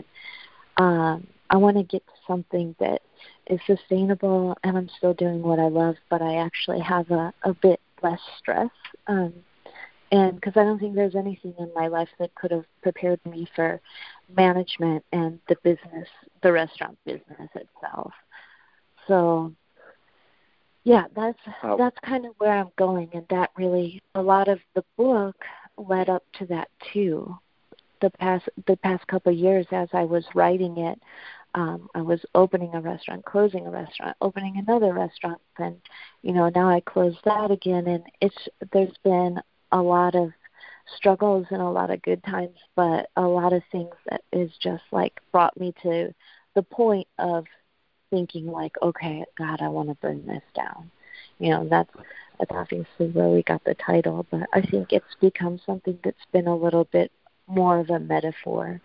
um, I want to get to something that is sustainable, and I'm still doing what I love, but I actually have a, a bit less stress. Um, and because I don't think there's anything in my life that could have prepared me for management and the business, the restaurant business itself. So, yeah, that's Oh. that's kind of where I'm going, and that really, a lot of the book led up to that too. The past the past couple of years, as I was writing it, um, I was opening a restaurant, closing a restaurant, opening another restaurant, and you know, now I closed that again, and it's there's been a lot of struggles and a lot of good times, but a lot of things that is just like brought me to the point of thinking like, okay, God, I want to burn this down. You know, that's that's obviously where we got the title, but I think it's become something that's been a little bit more of a metaphor.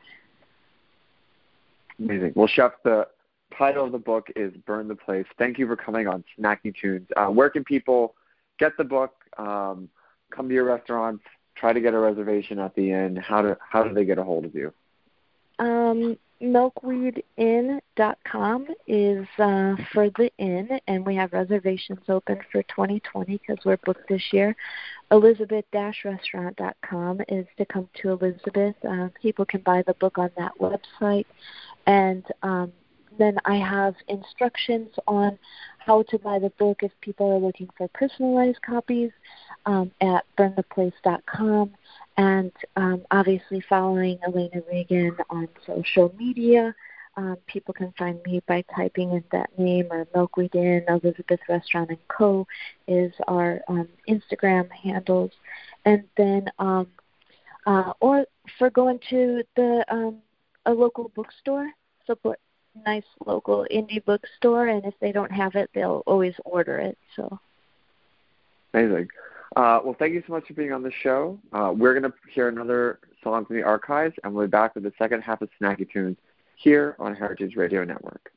Amazing. Well, Chef, the title of the book is Burn the Place. Thank you for coming on Snacky Tunes. Uh, where can people get the book, um, come to your restaurants, try to get a reservation at the inn? How do, how do they get a hold of you? Um, milkweed inn dot com is uh, for the inn, and we have reservations open for twenty twenty because we're booked this year. Elizabeth restaurant dot com is to come to Elizabeth. Uh, people can buy the book on that website. And um, then I have instructions on how to buy the book if people are looking for personalized copies um, at burn the place dot com. And um, obviously following Elena Reagan on social media. Um, people can find me by typing in that name, or Milkweed Inn, Elizabeth Restaurant and Co. is our um, Instagram handles. And then, um, uh, or for going to the um, a local bookstore, support nice local indie bookstore, and if they don't have it, they'll always order it. So Amazing. Uh, well, thank you so much for being on the show. Uh, we're going to hear another song from the archives, and we'll be back with the second half of Snacky Tunes here on Heritage Radio Network.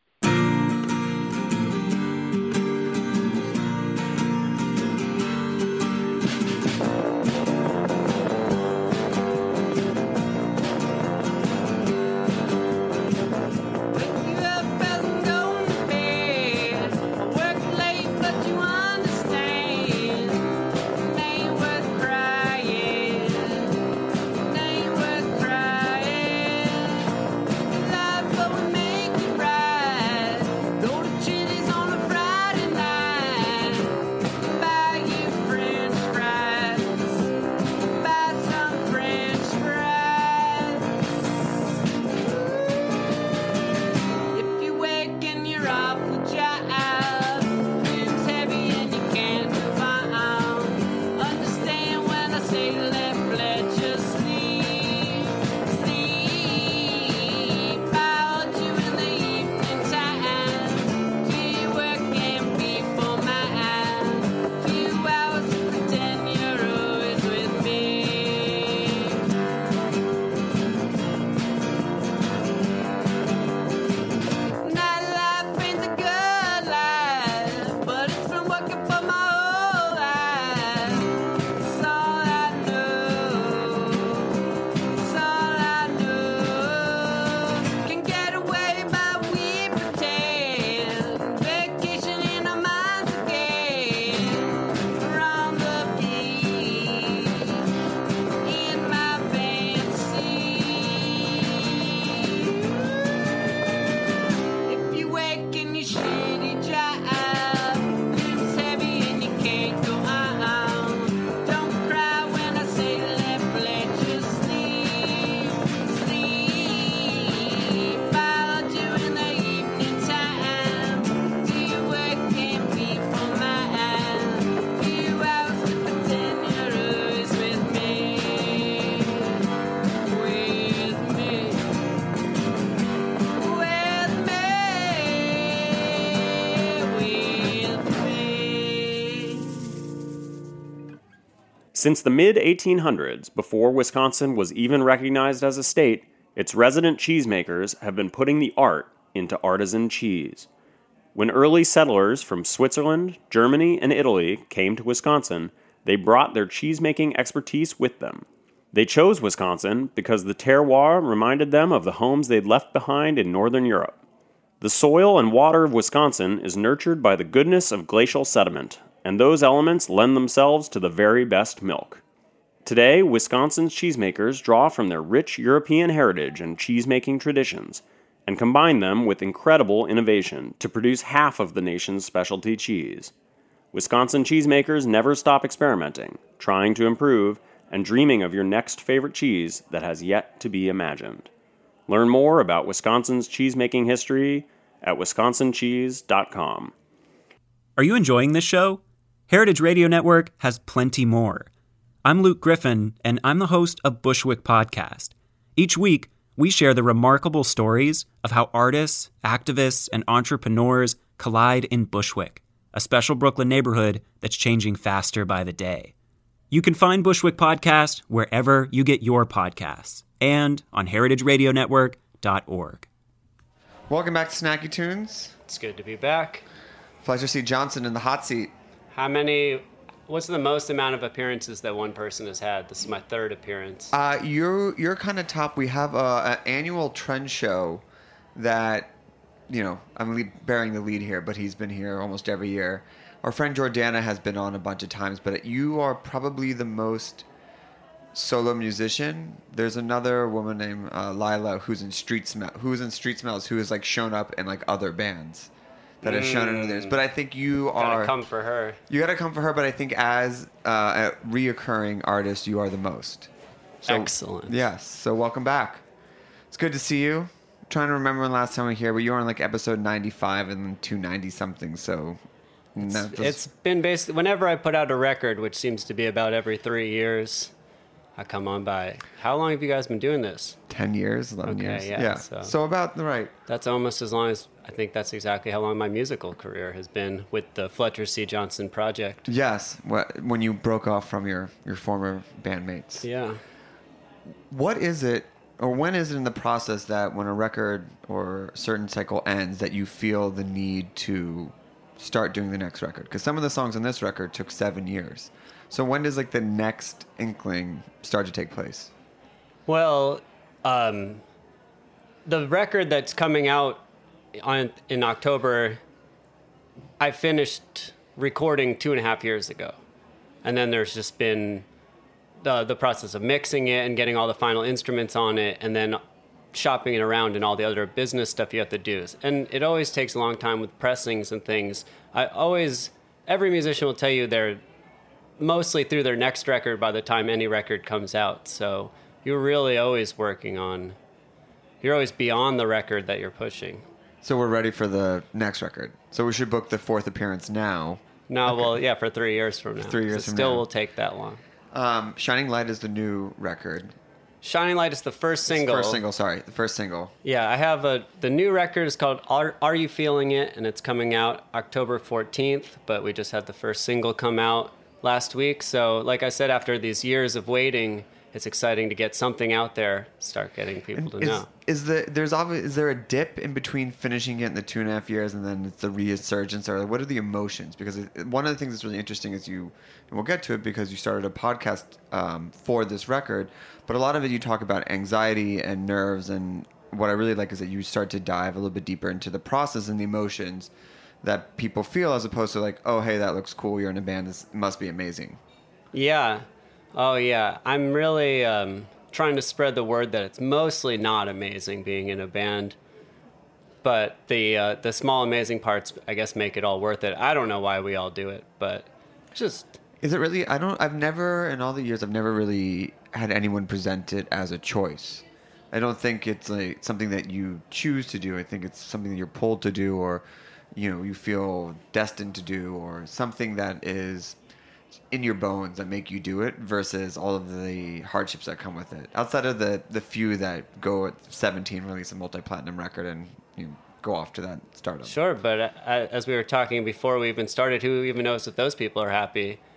Life, but we make it right. Since the mid eighteen hundreds, before Wisconsin was even recognized as a state, its resident cheesemakers have been putting the art into artisan cheese. When early settlers from Switzerland, Germany, and Italy came to Wisconsin, they brought their cheesemaking expertise with them. They chose Wisconsin because the terroir reminded them of the homes they'd left behind in northern Europe. The soil and water of Wisconsin is nurtured by the goodness of glacial sediment, and those elements lend themselves to the very best milk. Today, Wisconsin's cheesemakers draw from their rich European heritage and cheesemaking traditions, and combine them with incredible innovation to produce half of the nation's specialty cheese. Wisconsin cheesemakers never stop experimenting, trying to improve, and dreaming of your next favorite cheese that has yet to be imagined. Learn more about Wisconsin's cheesemaking history at wisconsin cheese dot com. Are you enjoying this show? Heritage Radio Network has plenty more. I'm Luke Griffin, and I'm the host of Bushwick Podcast. Each week, we share the remarkable stories of how artists, activists, and entrepreneurs collide in Bushwick, a special Brooklyn neighborhood that's changing faster by the day. You can find Bushwick Podcast wherever you get your podcasts and on heritage radio network dot org. Welcome back to Snacky Tunes. It's good to be back. Fletcher C. Johnson in the hot seat. How many, what's the most amount of appearances that one person has had? This is my third appearance. Uh, you're you're kind of top. We have a, an annual trend show that, you know, I'm le- bearing the lead here, but he's been here almost every year. Our friend Jordana has been on a bunch of times, but you are probably the most solo musician. There's another woman named uh, Lila who's in Street Smell, who's in Street Smells, who has like shown up in like other bands that has shown in others. But I think you are Gotta come for her. You gotta come for her, but I think as uh, a reoccurring artist, you are the most. So, Excellent. Yes. So welcome back. It's good to see you. I'm trying to remember when last time we were here, but you were on like episode ninety-five and two ninety something. So It's, that was- it's been basically, whenever I put out a record, which seems to be about every three years, I come on by. How long have you guys been doing this? ten years, eleven Okay, years. yeah, So. so- about the right. That's almost as long as, I think that's exactly how long my musical career has been with the Fletcher C. Johnson project. Yes. What, when you broke off from your, your former bandmates. Yeah. What is it, or when is it in the process that when a record or a certain cycle ends that you feel the need to start doing the next record? Because some of the songs on this record took seven years. So when does like the next inkling start to take place? Well, um, the record that's coming out on in October, I finished recording two and a half years ago, and then there's just been the the process of mixing it and getting all the final instruments on it, and then shopping it around and all the other business stuff you have to do. And it always takes a long time with pressings and things. I always, every musician will tell you they're mostly through their next record by the time any record comes out. So you're really always working on, you're always beyond the record that you're pushing. So we're ready for the next record. So we should book the fourth appearance now. No, Okay. well, yeah, for three years from now. Three years So from still now. will take that long. Um, Shining Light is the new record. Shining Light is the first single. First single, sorry. The first single. Yeah, I have a, the new record is called Are, Are You Feeling It? And it's coming out October fourteenth, but we just had the first single come out last week. So like I said, after these years of waiting, it's exciting to get something out there, start getting people to is, know. Is the there's obvi- is there a dip in between finishing it in the two and a half years and then it's the resurgence, or what are the emotions? Because it, one of the things that's really interesting is you, and we'll get to it because you started a podcast um, for this record, but a lot of it you talk about anxiety and nerves, and what I really like is that you start to dive a little bit deeper into the process and the emotions that people feel, as opposed to like, oh hey, that looks cool, you're in a band, this must be amazing. Yeah. Oh, yeah. I'm really um, trying to spread the word that it's mostly not amazing being in a band. But the uh, the small amazing parts, I guess, make it all worth it. I don't know why we all do it, but it's just... Is it really? I don't. I've never, in all the years, I've never really had anyone present it as a choice. I don't think it's like something that you choose to do. I think it's something that you're pulled to do, or you know, you feel destined to do, or something that is in your bones that make you do it, versus all of the hardships that come with it. Outside of the the few that go at seventeen, release a multi-platinum record, and you know, go off to that stardom. Sure, but uh, as we were talking before we even started, who even knows if those people are happy?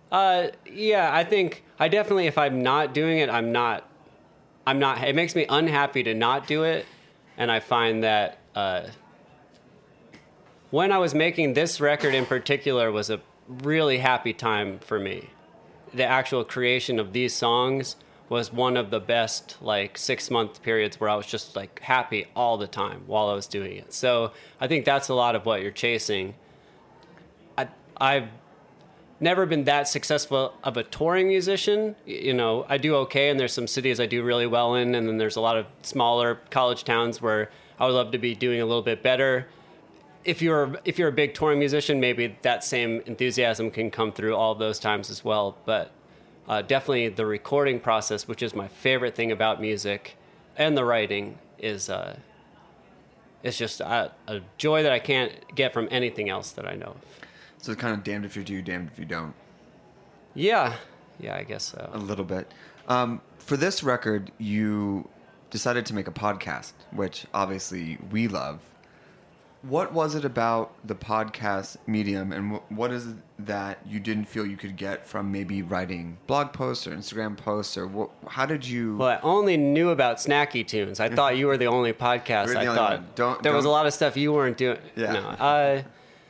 Uh, yeah, I think I definitely, if I'm not doing it, I'm not, I'm not, it makes me unhappy to not do it. And I find that, uh, when I was making this record in particular was a really happy time for me. The actual creation of these songs was one of the best, like, six-month periods where I was just, like, happy all the time while I was doing it. So I think that's a lot of what you're chasing. I, I've never been that successful of a touring musician. You know, I do okay, and there's some cities I do really well in, and then there's a lot of smaller college towns where I would love to be doing a little bit better. If you're if you're a big touring musician, maybe that same enthusiasm can come through all of those times as well. But uh, definitely the recording process, which is my favorite thing about music, and the writing is uh, it's just a, a joy that I can't get from anything else that I know of. So it's kind of damned if you do, damned if you don't. Yeah, yeah, I guess so. A little bit. Um, for this record, you decided to make a podcast, which obviously we love. What was it about the podcast medium, and wh- what is it that you didn't feel you could get from maybe writing blog posts or Instagram posts, or wh- how did you? Well, I only knew about Snacky Tunes. I thought you were the only podcast. You're the I only thought one. Don't- there was a don't- lot of stuff you weren't doing. Yeah. No. Uh,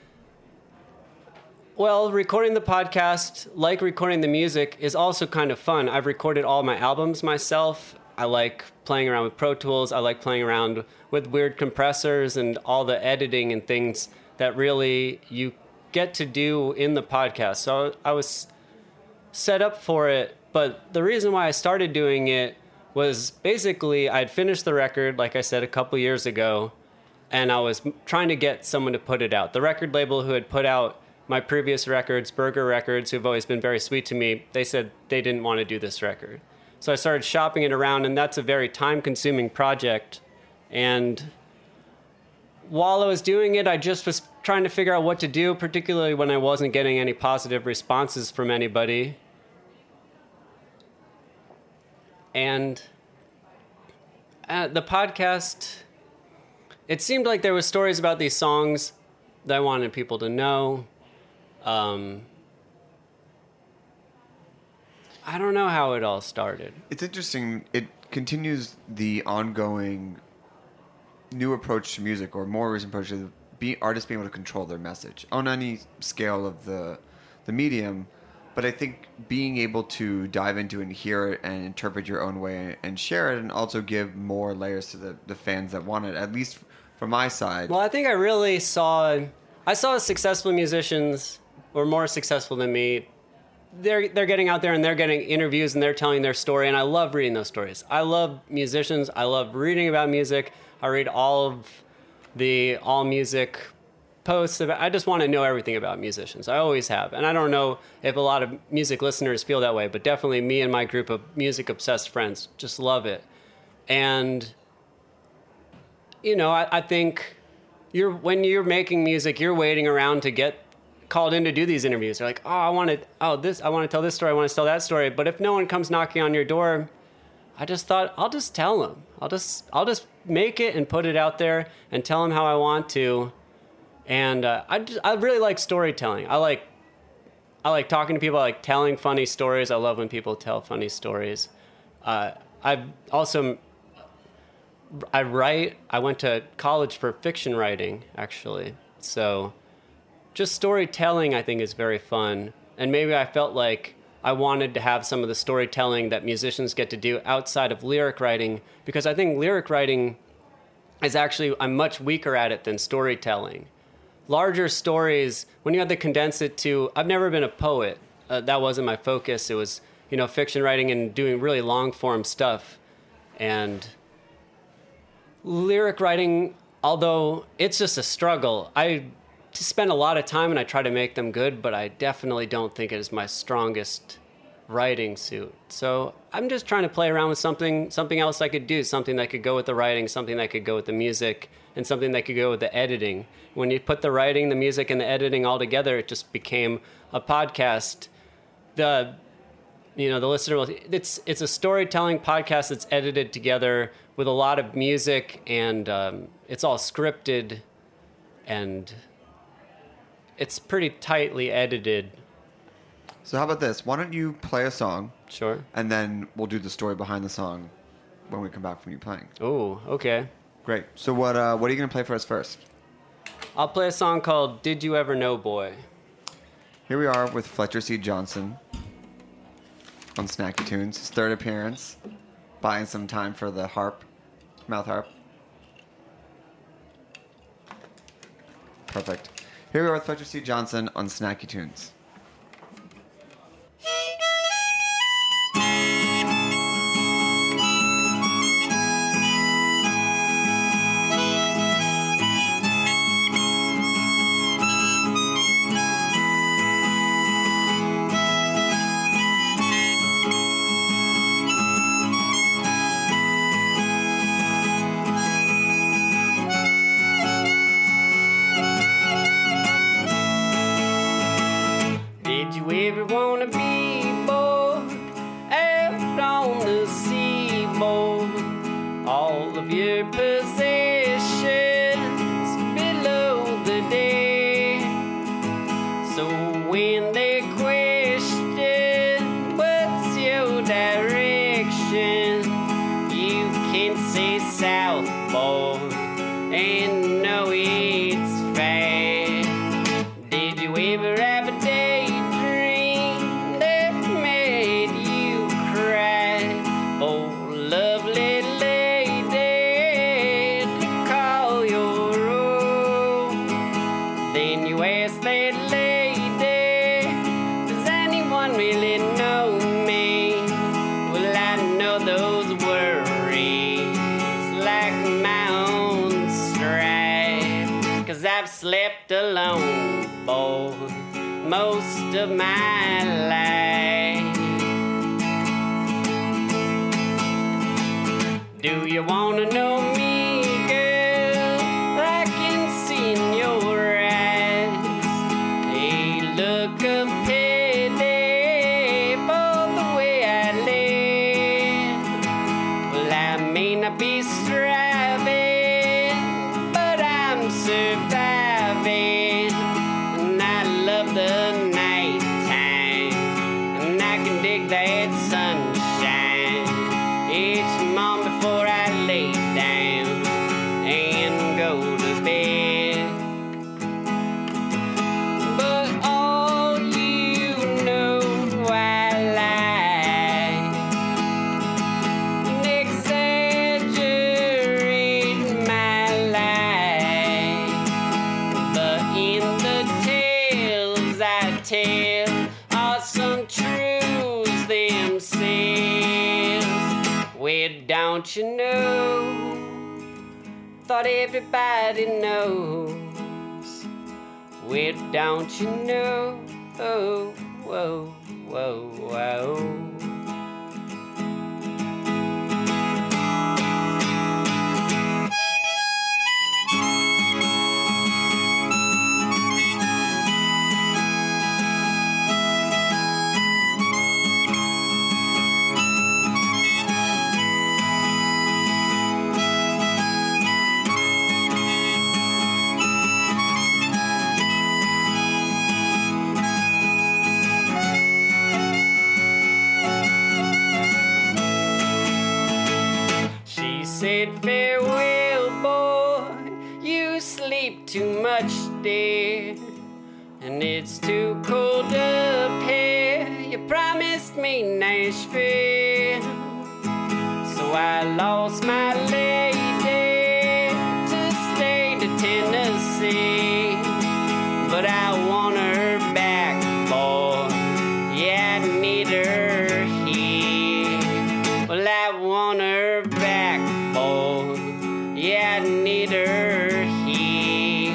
well, recording the podcast, like recording the music, is also kind of fun. I've recorded all my albums myself. I like playing around with Pro Tools. I like playing around with weird compressors and all the editing and things that really you get to do in the podcast. So I was set up for it, but the reason why I started doing it was basically I'd finished the record, like I said, a couple years ago, and I was trying to get someone to put it out. The record label who had put out my previous records, Burger Records, who've always been very sweet to me, they said they didn't want to do this record. So I started shopping it around, and that's a very time-consuming project. And while I was doing it, I just was trying to figure out what to do, particularly when I wasn't getting any positive responses from anybody. And uh, the podcast, it seemed like there was stories about these songs that I wanted people to know. Um, I don't know how it all started. It's interesting. It continues the ongoing new approach to music, or more recent approach to be artists being able to control their message on any scale of the the medium. But I think being able to dive into it and hear it and interpret your own way and share it, and also give more layers to the, the fans that want it, at least from my side. Well, I think I really saw, I saw successful musicians were more successful than me. They're they're getting out there and they're getting interviews and they're telling their story, and I love reading those stories. I love musicians. I love reading about music. I read all of the all music posts about, I just want to know everything about musicians. I always have, and I don't know if a lot of music listeners feel that way, but definitely me and my group of music obsessed friends just love it. And you know, I, I think you're when you're making music, you're waiting around to get called in to do these interviews. They're like, oh, I want to, oh, this, I want to tell this story, I want to tell that story. But if no one comes knocking on your door, I just thought, I'll just tell them. I'll just, I'll just make it and put it out there and tell them how I want to. And uh, I, just, I really like storytelling. I like, I like talking to people. I like telling funny stories. I love when people tell funny stories. Uh, I've also, I write. I went to college for fiction writing, actually. So just storytelling, I think, is very fun. And maybe I felt like I wanted to have some of the storytelling that musicians get to do outside of lyric writing, because I think lyric writing is actually, I'm much weaker at it than storytelling. Larger stories, when you have to condense it to, I've never been a poet. Uh, that wasn't my focus. It was, you know, fiction writing and doing really long form stuff. And lyric writing, although it's just a struggle, I spend a lot of time and I try to make them good, but I definitely don't think it is my strongest writing suit. So I'm just trying to play around with something, something else I could do, something that could go with the writing, something that could go with the music, and something that could go with the editing. When you put the writing, the music, and the editing all together, it just became a podcast. The, you know, the listener will, it's it's a storytelling podcast that's edited together with a lot of music, and um, it's all scripted, and it's pretty tightly edited. So how about this? Why don't you play a song, Sure. and then we'll do the story behind the song when we come back from you playing. Oh, okay. Great. So what uh, what are you going to play for us first? I'll play a song called Did You Ever Know Boy? Here we are with Fletcher C. Johnson on Snacky Tunes. His third appearance. Buying some time for the harp, mouth harp. Perfect. Here we are with Fletcher C. Johnson on Snacky Tunes. Did you ever wanna be boy out on the seaboard? All of your possessions below the deck. So when they question what's your direction, you can say south, boy, and know it's fair. Did you ever have a daydream that made you cry? Oh, lovely lady to call your own. Then you ask that lady, does anyone really know me? Well, I know those worries like my own strife. Cause I've slept alone, boy, most of my life. Do you wanna know me, girl? I can see in your eyes a look of pity for the way I live. Well, I may not be striving, but I'm surviving. And I love the nighttime, and I can dig that sunshine each morning before I lay down and go to bed. But all you know I lie and exaggerate my life. But in the tales I tell are some truths themselves. Well, don't you know? Thought everybody knows. Well, don't you know? Oh, whoa, whoa, whoa. She said, farewell, boy, you sleep too much, dear, and it's too cold up here. You promised me Nashville, so I lost my lady to stay to Tennessee. But I want her back, boy, yeah, I need her here. Well, I want her back, boy, yeah, I need her here.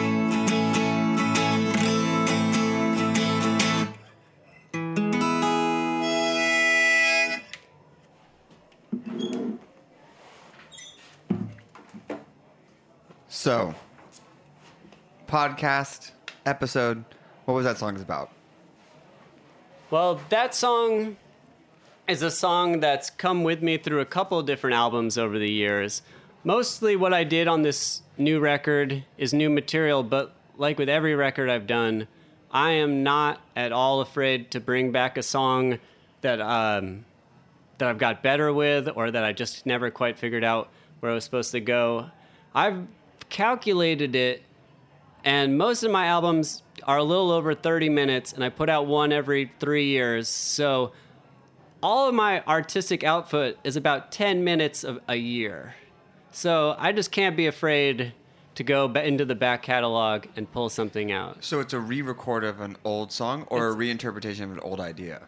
So, podcast, episode, what was that song about? Well, that song is a song that's come with me through a couple of different albums over the years. Mostly what I did on this new record is new material, but like with every record I've done, I am not at all afraid to bring back a song that um, that I've got better with, or that I just never quite figured out where I was supposed to go. I've calculated it, and most of my albums are a little over thirty minutes, and I put out one every three years. So all of my artistic output is about ten minutes of a year. So I just can't be afraid to go ba- into the back catalog and pull something out. So it's a re-record of an old song or It's- a reinterpretation of an old idea?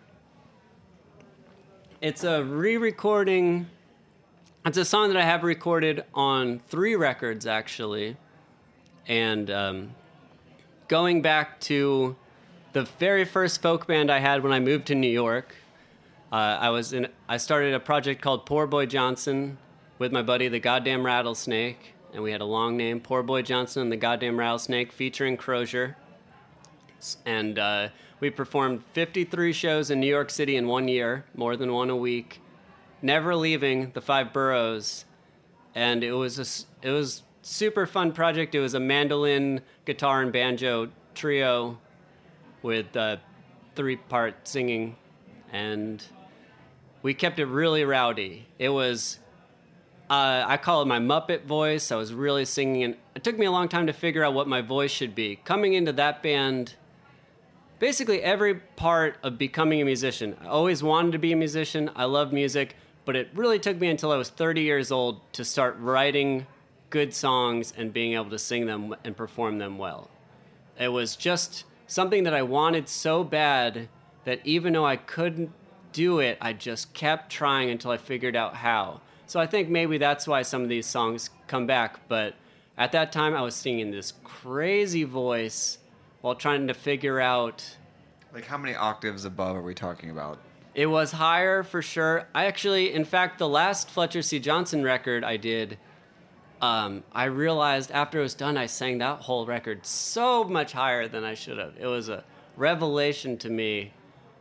It's a re-recording. It's a song that I have recorded on three records, actually. And um, going back to the very first folk band I had when I moved to New York, uh, I was in. I started a project called Poor Boy Johnson with my buddy, the Goddamn Rattlesnake, and we had a long name, Poor Boy Johnson and the Goddamn Rattlesnake, featuring Crozier. And uh, we performed fifty-three shows in New York City in one year, more than one a week, never leaving the five boroughs. And it was a, s- it was super fun project. It was a mandolin, guitar, and banjo trio with uh, three-part singing, and we kept it really rowdy. It was, uh, I call it my Muppet voice. I was really singing, and it took me a long time to figure out what my voice should be. Coming into that band, basically every part of becoming a musician. I always wanted to be a musician. I love music, but it really took me until I was thirty years old to start writing good songs and being able to sing them and perform them well. It was just something that I wanted so bad that even though I couldn't do it, I just kept trying until I figured out how. So I think maybe that's why some of these songs come back, but at that time I was singing this crazy voice while trying to figure out. Like, how many octaves above are we talking about? It was higher for sure. I actually, in fact, the last Fletcher C. Johnson record I did, um, I realized after it was done, I sang that whole record so much higher than I should have. It was a revelation to me.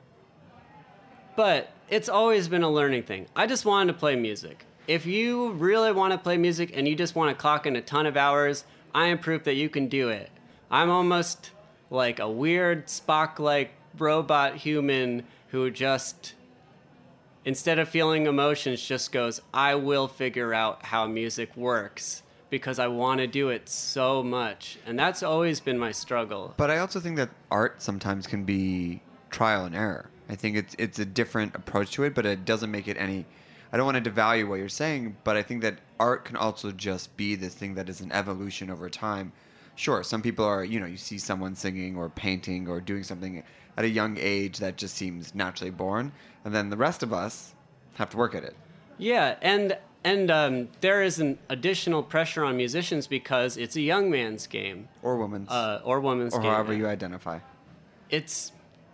But it's always been a learning thing. I just wanted to play music. If you really want to play music and you just want to clock in a ton of hours, I am proof that you can do it. I'm almost like a weird Spock-like robot human who just, instead of feeling emotions, just goes, I will figure out how music works because I want to do it so much. And that's always been my struggle. But I also think that art sometimes can be trial and error. I think it's it's a different approach to it, but it doesn't make it any... I don't want to devalue what you're saying, but I think that art can also just be this thing that is an evolution over time. Sure, some people are, you know, you see someone singing or painting or doing something at a young age that just seems naturally born, and then the rest of us have to work at it. Yeah, and and um, there is an additional pressure on musicians because it's a young man's game. Or woman's. Uh, or woman's or game. however you identify. It's...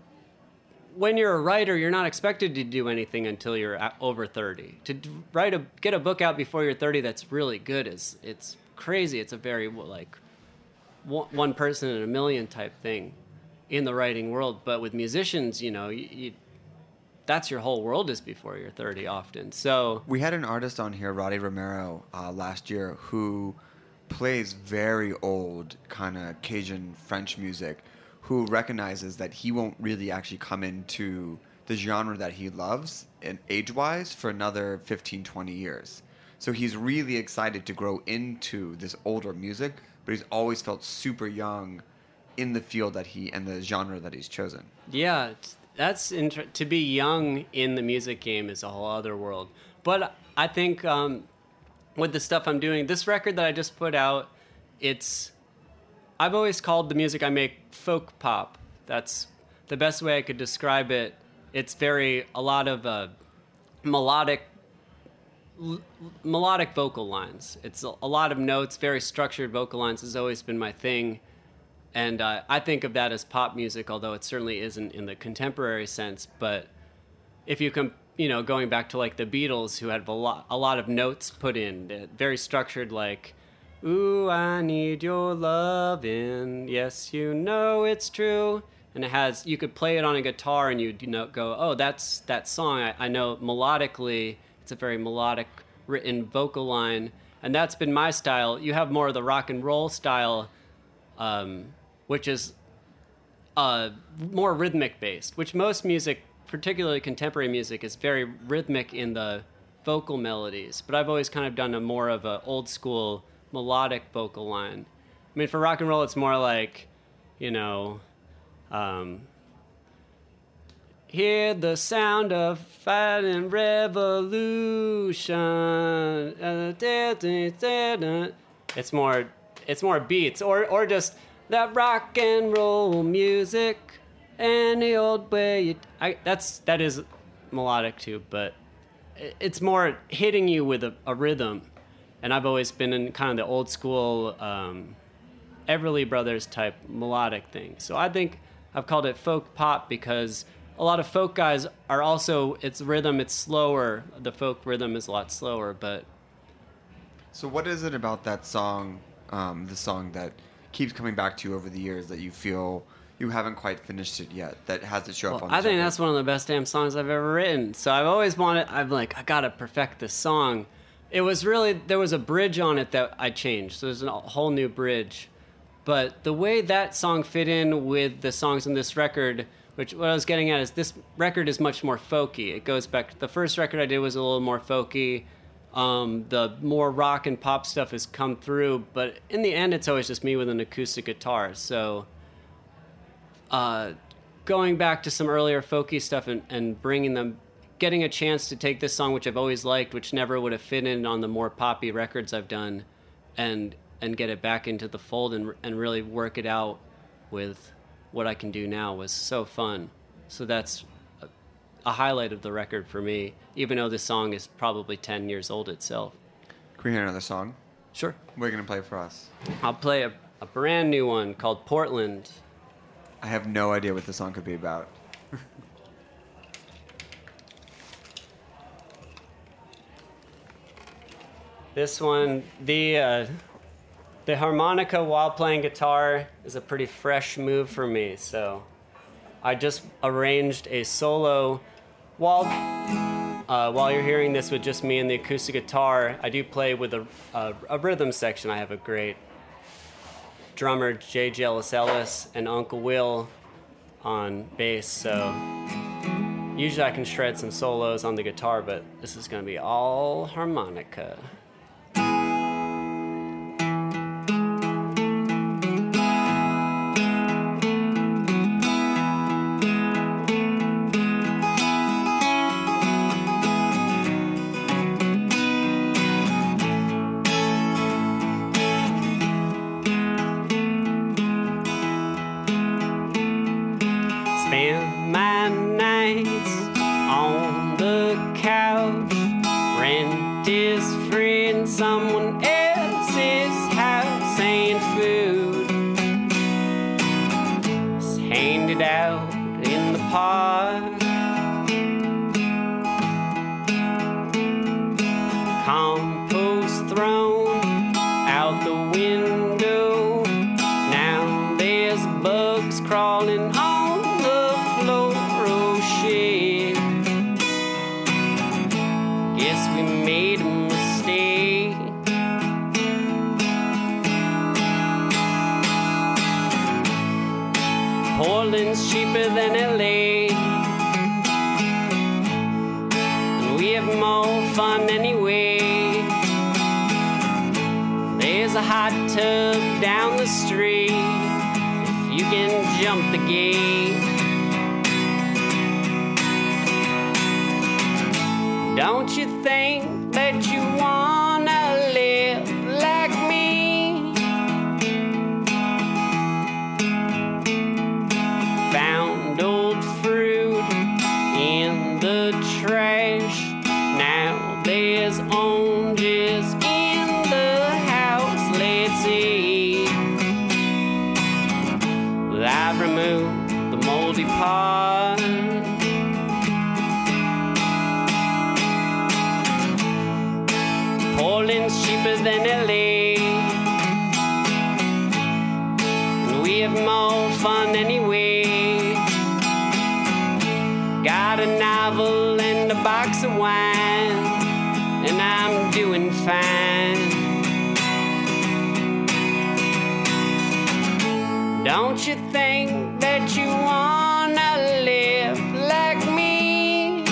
When you're a writer, you're not expected to do anything until you're a- over thirty. To d- write a get a book out before you're thirty that's really good is it's crazy. It's a very like one one person in a million type thing in the writing world. But with musicians, you know, you, you, that's your whole world is before you're thirty often. So We had an artist on here, Roddy Romero, uh, last year, who plays very old kind of Cajun French music, who recognizes that he won't really actually come into the genre that he loves and age-wise for another fifteen, twenty years. So he's really excited to grow into this older music, but he's always felt super young in the field that he and the genre that he's chosen. yeah, it's- that's inter- to be young in the music game is a whole other world. But I think um, with the stuff I'm doing, this record that I just put out, it's I've always called the music I make folk pop. That's the best way I could describe it. It's very a lot of uh, melodic l- melodic vocal lines. It's a, a lot of notes, very structured vocal lines has always been my thing. And uh, I think of that as pop music, although it certainly isn't in the contemporary sense. But if you come, you know, going back to like the Beatles, who had a lot, a lot of notes put in, uh, very structured, like, "Ooh, I need your lovin', yes, you know it's true." And it has, you could play it on a guitar and you'd, you know, go, oh, that's that song. I, I know melodically, it's a very melodic written vocal line. And that's been my style. You have more of the rock and roll style, um, which is uh, more rhythmic based, which most music, particularly contemporary music, is very rhythmic in the vocal melodies. But I've always kind of done a more of a old school melodic vocal line. I mean, for rock and roll, it's more like, you know, um, hear the sound of fighting revolution. It's more, it's more beats, or or just that rock and roll music, any old way. You, I, that's that is melodic too, but it's more hitting you with a, a rhythm. And I've always been in kind of the old school um, Everly Brothers type melodic thing. So I think I've called it folk pop because a lot of folk guys are also, it's rhythm, it's slower. The folk rhythm is a lot slower, but... So what is it about that song, um, the song that keeps coming back to you over the years that you feel you haven't quite finished it yet, that has to show well, up on the I think record? that's one of the best damn songs I've ever written. So I've always wanted, I'm like, I gotta perfect this song. It was really, there was a bridge on it that I changed. So there's a whole new bridge. But the way that song fit in with the songs on this record, which what I was getting at is this record is much more folky. It goes back, the first record I did was a little more folky. Um, the more rock and pop stuff has come through, but in the end, it's always just me with an acoustic guitar. So uh, going back to some earlier folky stuff and, and bringing them, getting a chance to take this song, which I've always liked, which never would have fit in on the more poppy records I've done, and and get it back into the fold and and really work it out with what I can do now was so fun. So that's a, a highlight of the record for me, even though this song is probably ten years old itself. Can we hear another song? Sure. What are you going to play for us? I'll play a, a brand new one called Portland. I have no idea what the song could be about. This one, the uh, the harmonica while playing guitar is a pretty fresh move for me. So I just arranged a solo while uh, while you're hearing this with just me and the acoustic guitar. I do play with a a, a rhythm section. I have a great drummer, Jay Jealous Ellis, and Uncle Will on bass. So usually I can shred some solos on the guitar, but this is going to be all harmonica. Spend my nights on the couch, rent is free in someone else's house, and food is handed out in the park. Compost thrown out the window. Now there's bugs crawling on the floor. Oh shit. Guess we made a mistake. Portland's cheaper than L A, and we have more fun anyway. There's a hot tub down the street if you can jump the gate. Don't you think that you wanna live like me? Found old fruit in the trash. Now there's oranges in the house. Let's see. Well, I've removed the moldy part. Portland's cheaper than L A, and we have more fun anyway. Got a novel and a box of wine, and I'm doing fine. Don't Don't you think that you wanna live like me?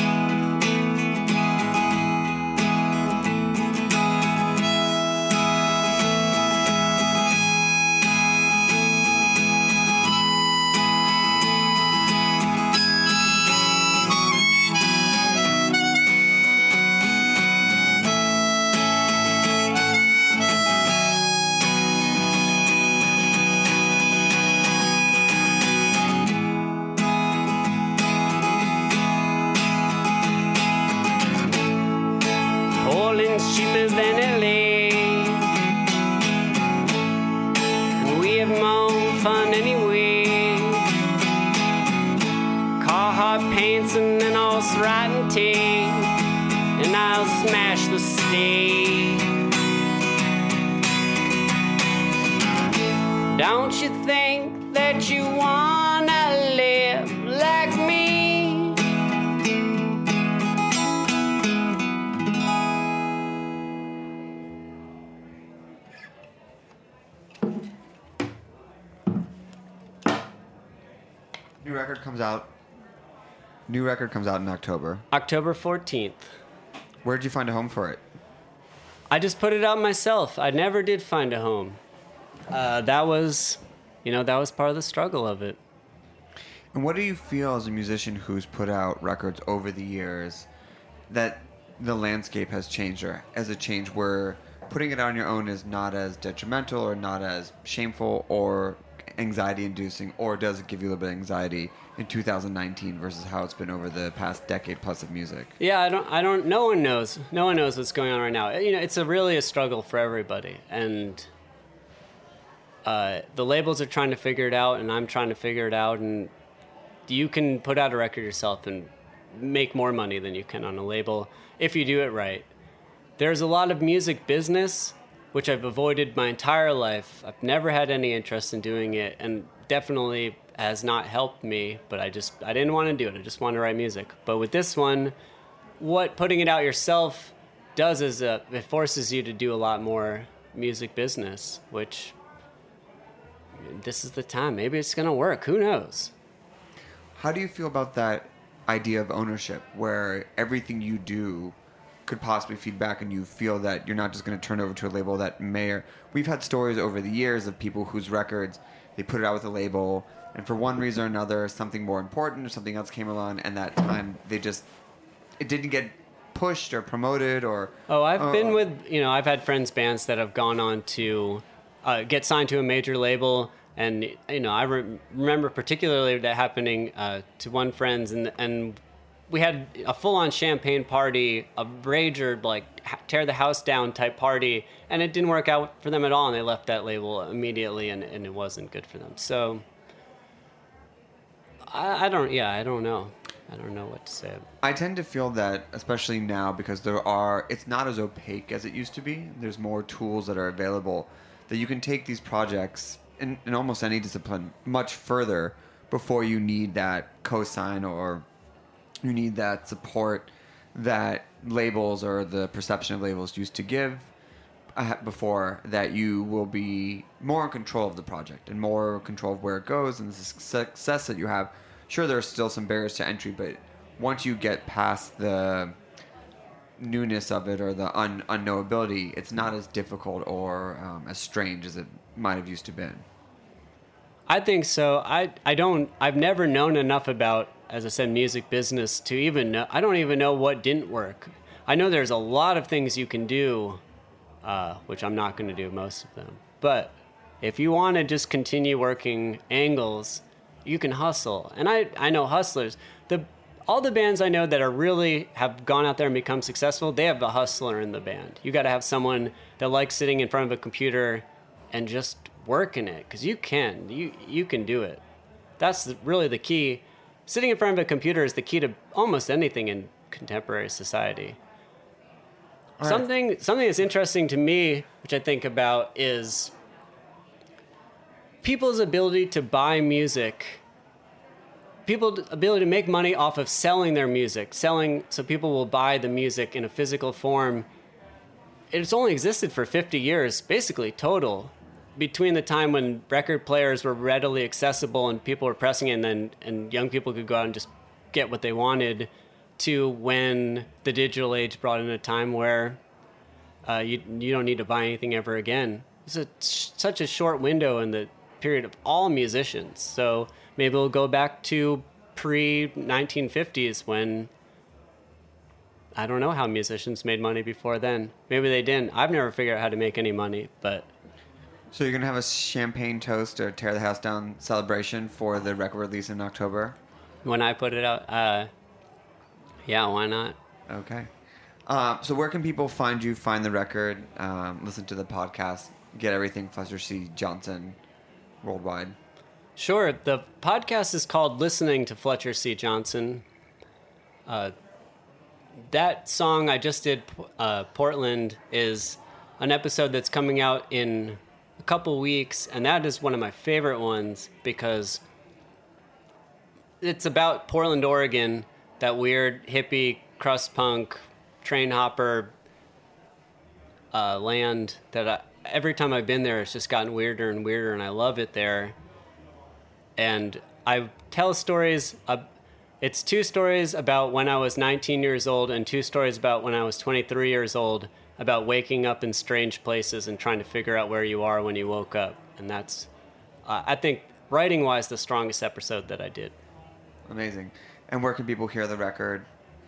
Poland's cheaper than L A, and we have more fun anyway. Carhartt paints and then I'll write and tape, and I'll smash the stage. Don't you think that you wanna live like me? New record comes out. New record comes out in October. October fourteenth. Where did you find a home for it? I just put it out myself. I never did find a home. Uh, that was, you know, that was part of the struggle of it. And what do you feel as a musician who's put out records over the years that the landscape has changed, or as a change where putting it on your own is not as detrimental or not as shameful or anxiety inducing, or does it give you a little bit of anxiety in two thousand nineteen versus how it's been over the past decade plus of music? Yeah, I don't, I don't, no one knows. No one knows what's going on right now. You know, it's a really a struggle for everybody. And uh, the labels are trying to figure it out, and I'm trying to figure it out. And you can put out a record yourself and make more money than you can on a label if you do it right. There's a lot of music business, which I've avoided my entire life. I've never had any interest in doing it, and definitely has not helped me, but I just, I didn't want to do it. I just wanted to write music. But with this one, what putting it out yourself does is uh, it forces you to do a lot more music business, which this is the time. Maybe it's going to work. Who knows? How do you feel about that idea of ownership, where everything you do could possibly feed back and you feel that you're not just going to turn over to a label that may or... We've had stories over the years of people whose records, they put it out with a label, and for one reason or another, something more important or something else came along, and that time they just... It didn't get pushed or promoted or... Oh, I've uh, been with, you know, I've had friends bands that have gone on to uh, get signed to a major label, and, you know, I re- remember particularly that happening uh, to one friend's, and and we had a full-on champagne party, a rager, like, ha- tear the house down type party, and it didn't work out for them at all, and they left that label immediately, and, and it wasn't good for them. So, I, I don't, yeah, I don't know. I don't know what to say. I tend to feel that, especially now, because there are, it's not as opaque as it used to be. There's more tools that are available that you can take these projects in, in almost any discipline much further before you need that cosign or you need that support that labels or the perception of labels used to give uh, before, that you will be more in control of the project and more control of where it goes and the success that you have. Sure, there are still some barriers to entry, but once you get past the newness of it or the un- unknowability, it's not as difficult or um, as strange as it might have used to been. I think so. I I don't. I've never known enough about, as I said, music business to even know. I don't even know what didn't work. I know there's a lot of things you can do, uh, which I'm not going to do most of them. But if you want to just continue working angles, you can hustle. And I I know hustlers. The all the bands I know that are really have gone out there and become successful, they have a hustler in the band. You got to have someone that likes sitting in front of a computer and just working it, because you can. You you can do it. That's the, really the key. Sitting in front of a computer is the key to almost anything in contemporary society. All right. Something something that's interesting to me, which I think about, is people's ability to buy music. People's ability to make money off of selling their music, selling so people will buy the music in a physical form. It's only existed for fifty years, basically total. between the time when record players were readily accessible and people were pressing it, and then and young people could go out and just get what they wanted, to when the digital age brought in a time where uh, you you don't need to buy anything ever again. It's a, such a short window in the period of all musicians. So maybe we'll go back to pre nineteen fifties when I don't know how musicians made money before then. Maybe they didn't. I've never figured out how to make any money, but. So you're gonna have a champagne toast or tear the house down celebration for the record release in October? When I put it out, uh, yeah, why not? Okay. Uh, so where can people find you, find the record, um, listen to the podcast, get everything Fletcher C. Johnson worldwide? Sure. The podcast is called Listening to Fletcher C. Johnson. Uh, that song I just did, uh, Portland, is an episode that's coming out in a couple weeks, and that is one of my favorite ones because it's about Portland, Oregon, that weird hippie, crust punk, train hopper uh, land that I, every time I've been there, it's just gotten weirder and weirder, and I love it there. And I tell stories, uh, it's two stories about when I was nineteen years old and two stories about when I was twenty-three years old, about waking up in strange places and trying to figure out where you are when you woke up. And that's, uh, I think, writing-wise, the strongest episode that I did. Amazing. And where can people hear the record?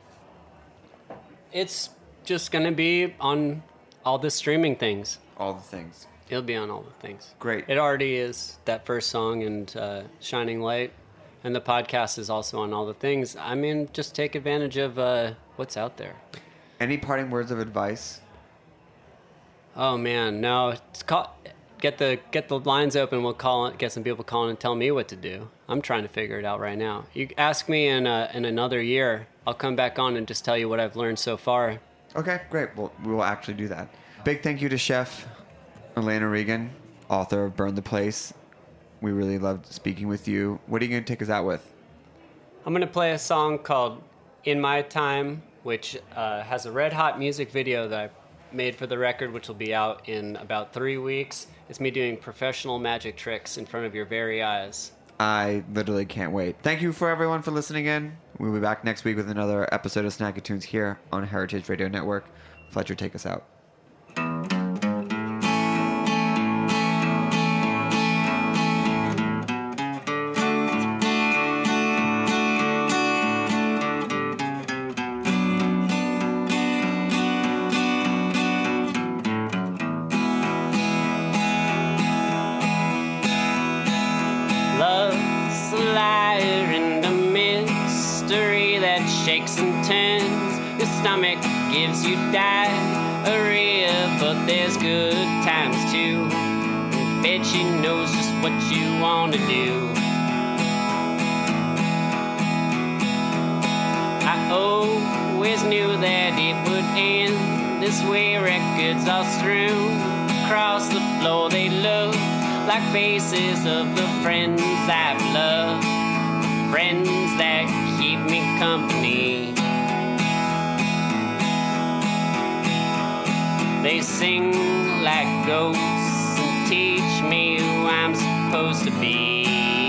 It's just going to be on all the streaming things. All the things. It'll be on all the things. Great. It already is, that first song and uh, Shining Light. And the podcast is also on all the things. I mean, just take advantage of uh, what's out there. Any parting words of advice? Oh man, no. It's call, get the get the lines open. We'll call it. Get some people calling and tell me what to do. I'm trying to figure it out right now. You ask me in uh, in another year. I'll come back on and just tell you what I've learned so far. Okay, great. Well, we will actually do that. Big thank you to Chef Elena Regan, author of Burn the Place. We really loved speaking with you. What are you going to take us out with? I'm going to play a song called In My Time, which uh, has a red hot music video that I made for the record, which will be out in about three weeks. It's me doing professional magic tricks in front of your very eyes. I literally can't wait. Thank you for everyone for listening in. We'll be back next week with another episode of Snacky Tunes here on Heritage Radio Network. Fletcher, take us out. Love's a liar and a mystery that shakes and turns. Your stomach gives you diarrhea, but there's good times too. Bet she knows just what you want to do. I always knew that it would end this way. Records all strewn across the floor, they look like faces of the friends I've loved, the friends that keep me company. They sing like ghosts and teach me who I'm supposed to be.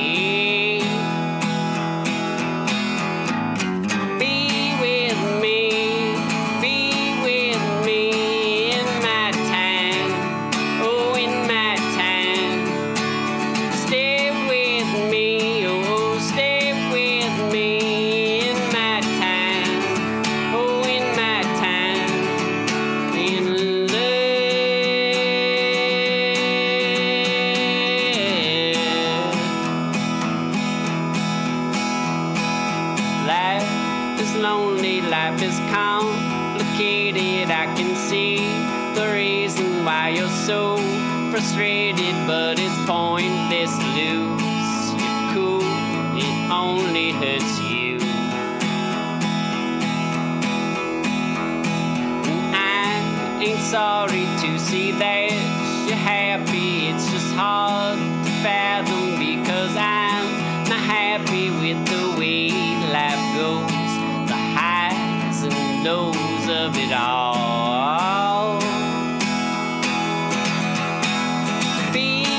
Be with me, be with me in my time, oh in my time. Stay with me, oh stay with me in my time, oh in my time, in love. Life is lonely, life is complicated. I can see the reason why you're so frustrated, but it's pointless to lose. You're cool, it only hurts you. And I ain't sorry to see that you're happy. It's just hard to fathom because I'm not happy with the way life goes, the highs and lows of it all. Be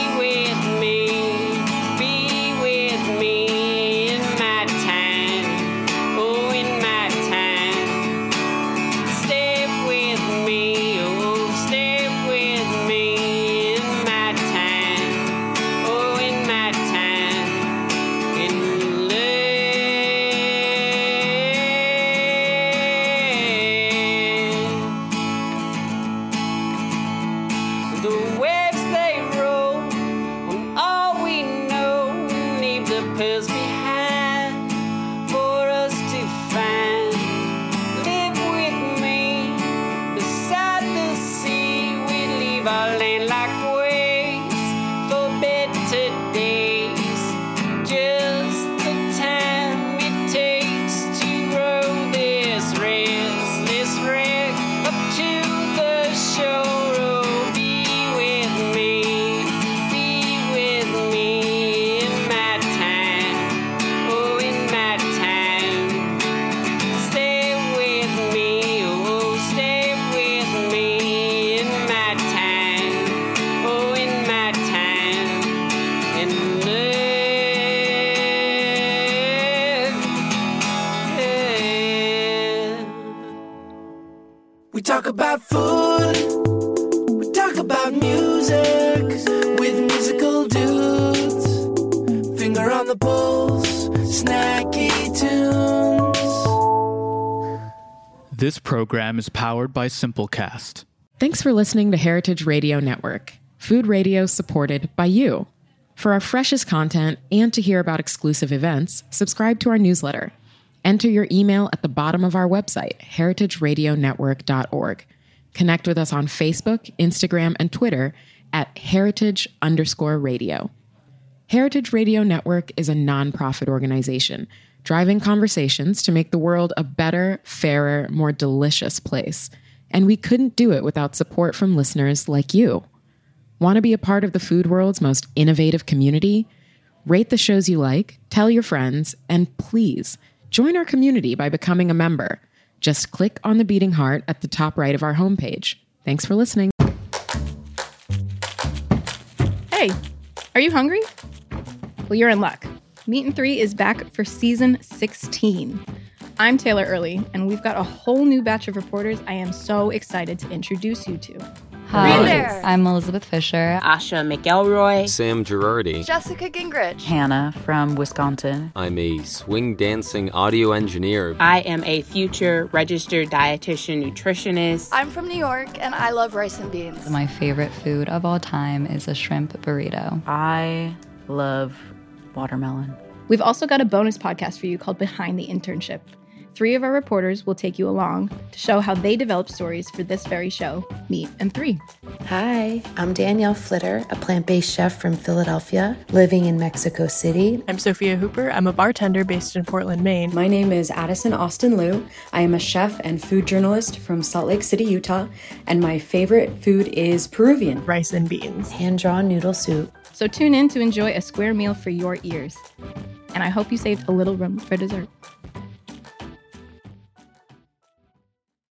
talk about food, we talk about music with musical dudes. Finger on the pulse, snacky tunes. This program is powered by Simplecast. Thanks for listening to Heritage Radio Network, food radio supported by you. For our freshest content and to hear about exclusive events, subscribe to our newsletter. Enter your email at the bottom of our website, heritage radio network dot org. Connect with us on Facebook, Instagram, and Twitter at heritage underscore radio. Heritage Radio Network is a nonprofit organization driving conversations to make the world a better, fairer, more delicious place. And we couldn't do it without support from listeners like you. Want to be a part of the food world's most innovative community? Rate the shows you like, tell your friends, and please join our community by becoming a member. Just click on the beating heart at the top right of our homepage. Thanks for listening. Hey, are you hungry? Well, you're in luck. Meat and Three is back for season sixteen. I'm Taylor Early, and we've got a whole new batch of reporters I am so excited to introduce you to. Hi, there. I'm Elizabeth Fisher. Asha McElroy. Sam Girardi. Jessica Gingrich. Hannah from Wisconsin. I'm a swing dancing audio engineer. I am a future registered dietitian nutritionist. I'm from New York, and I love rice and beans. My favorite food of all time is a shrimp burrito. I love watermelon. We've also got a bonus podcast for you called Behind the Internship. Three of our reporters will take you along to show how they develop stories for this very show, Meat and Three. Hi, I'm Danielle Flitter, a plant-based chef from Philadelphia, living in Mexico City. I'm Sophia Hooper. I'm a bartender based in Portland, Maine. My name is Addison Austin Liu. I am a chef and food journalist from Salt Lake City, Utah, and my favorite food is Peruvian. Rice and beans. Hand-drawn noodle soup. So tune in to enjoy a square meal for your ears. And I hope you saved a little room for dessert.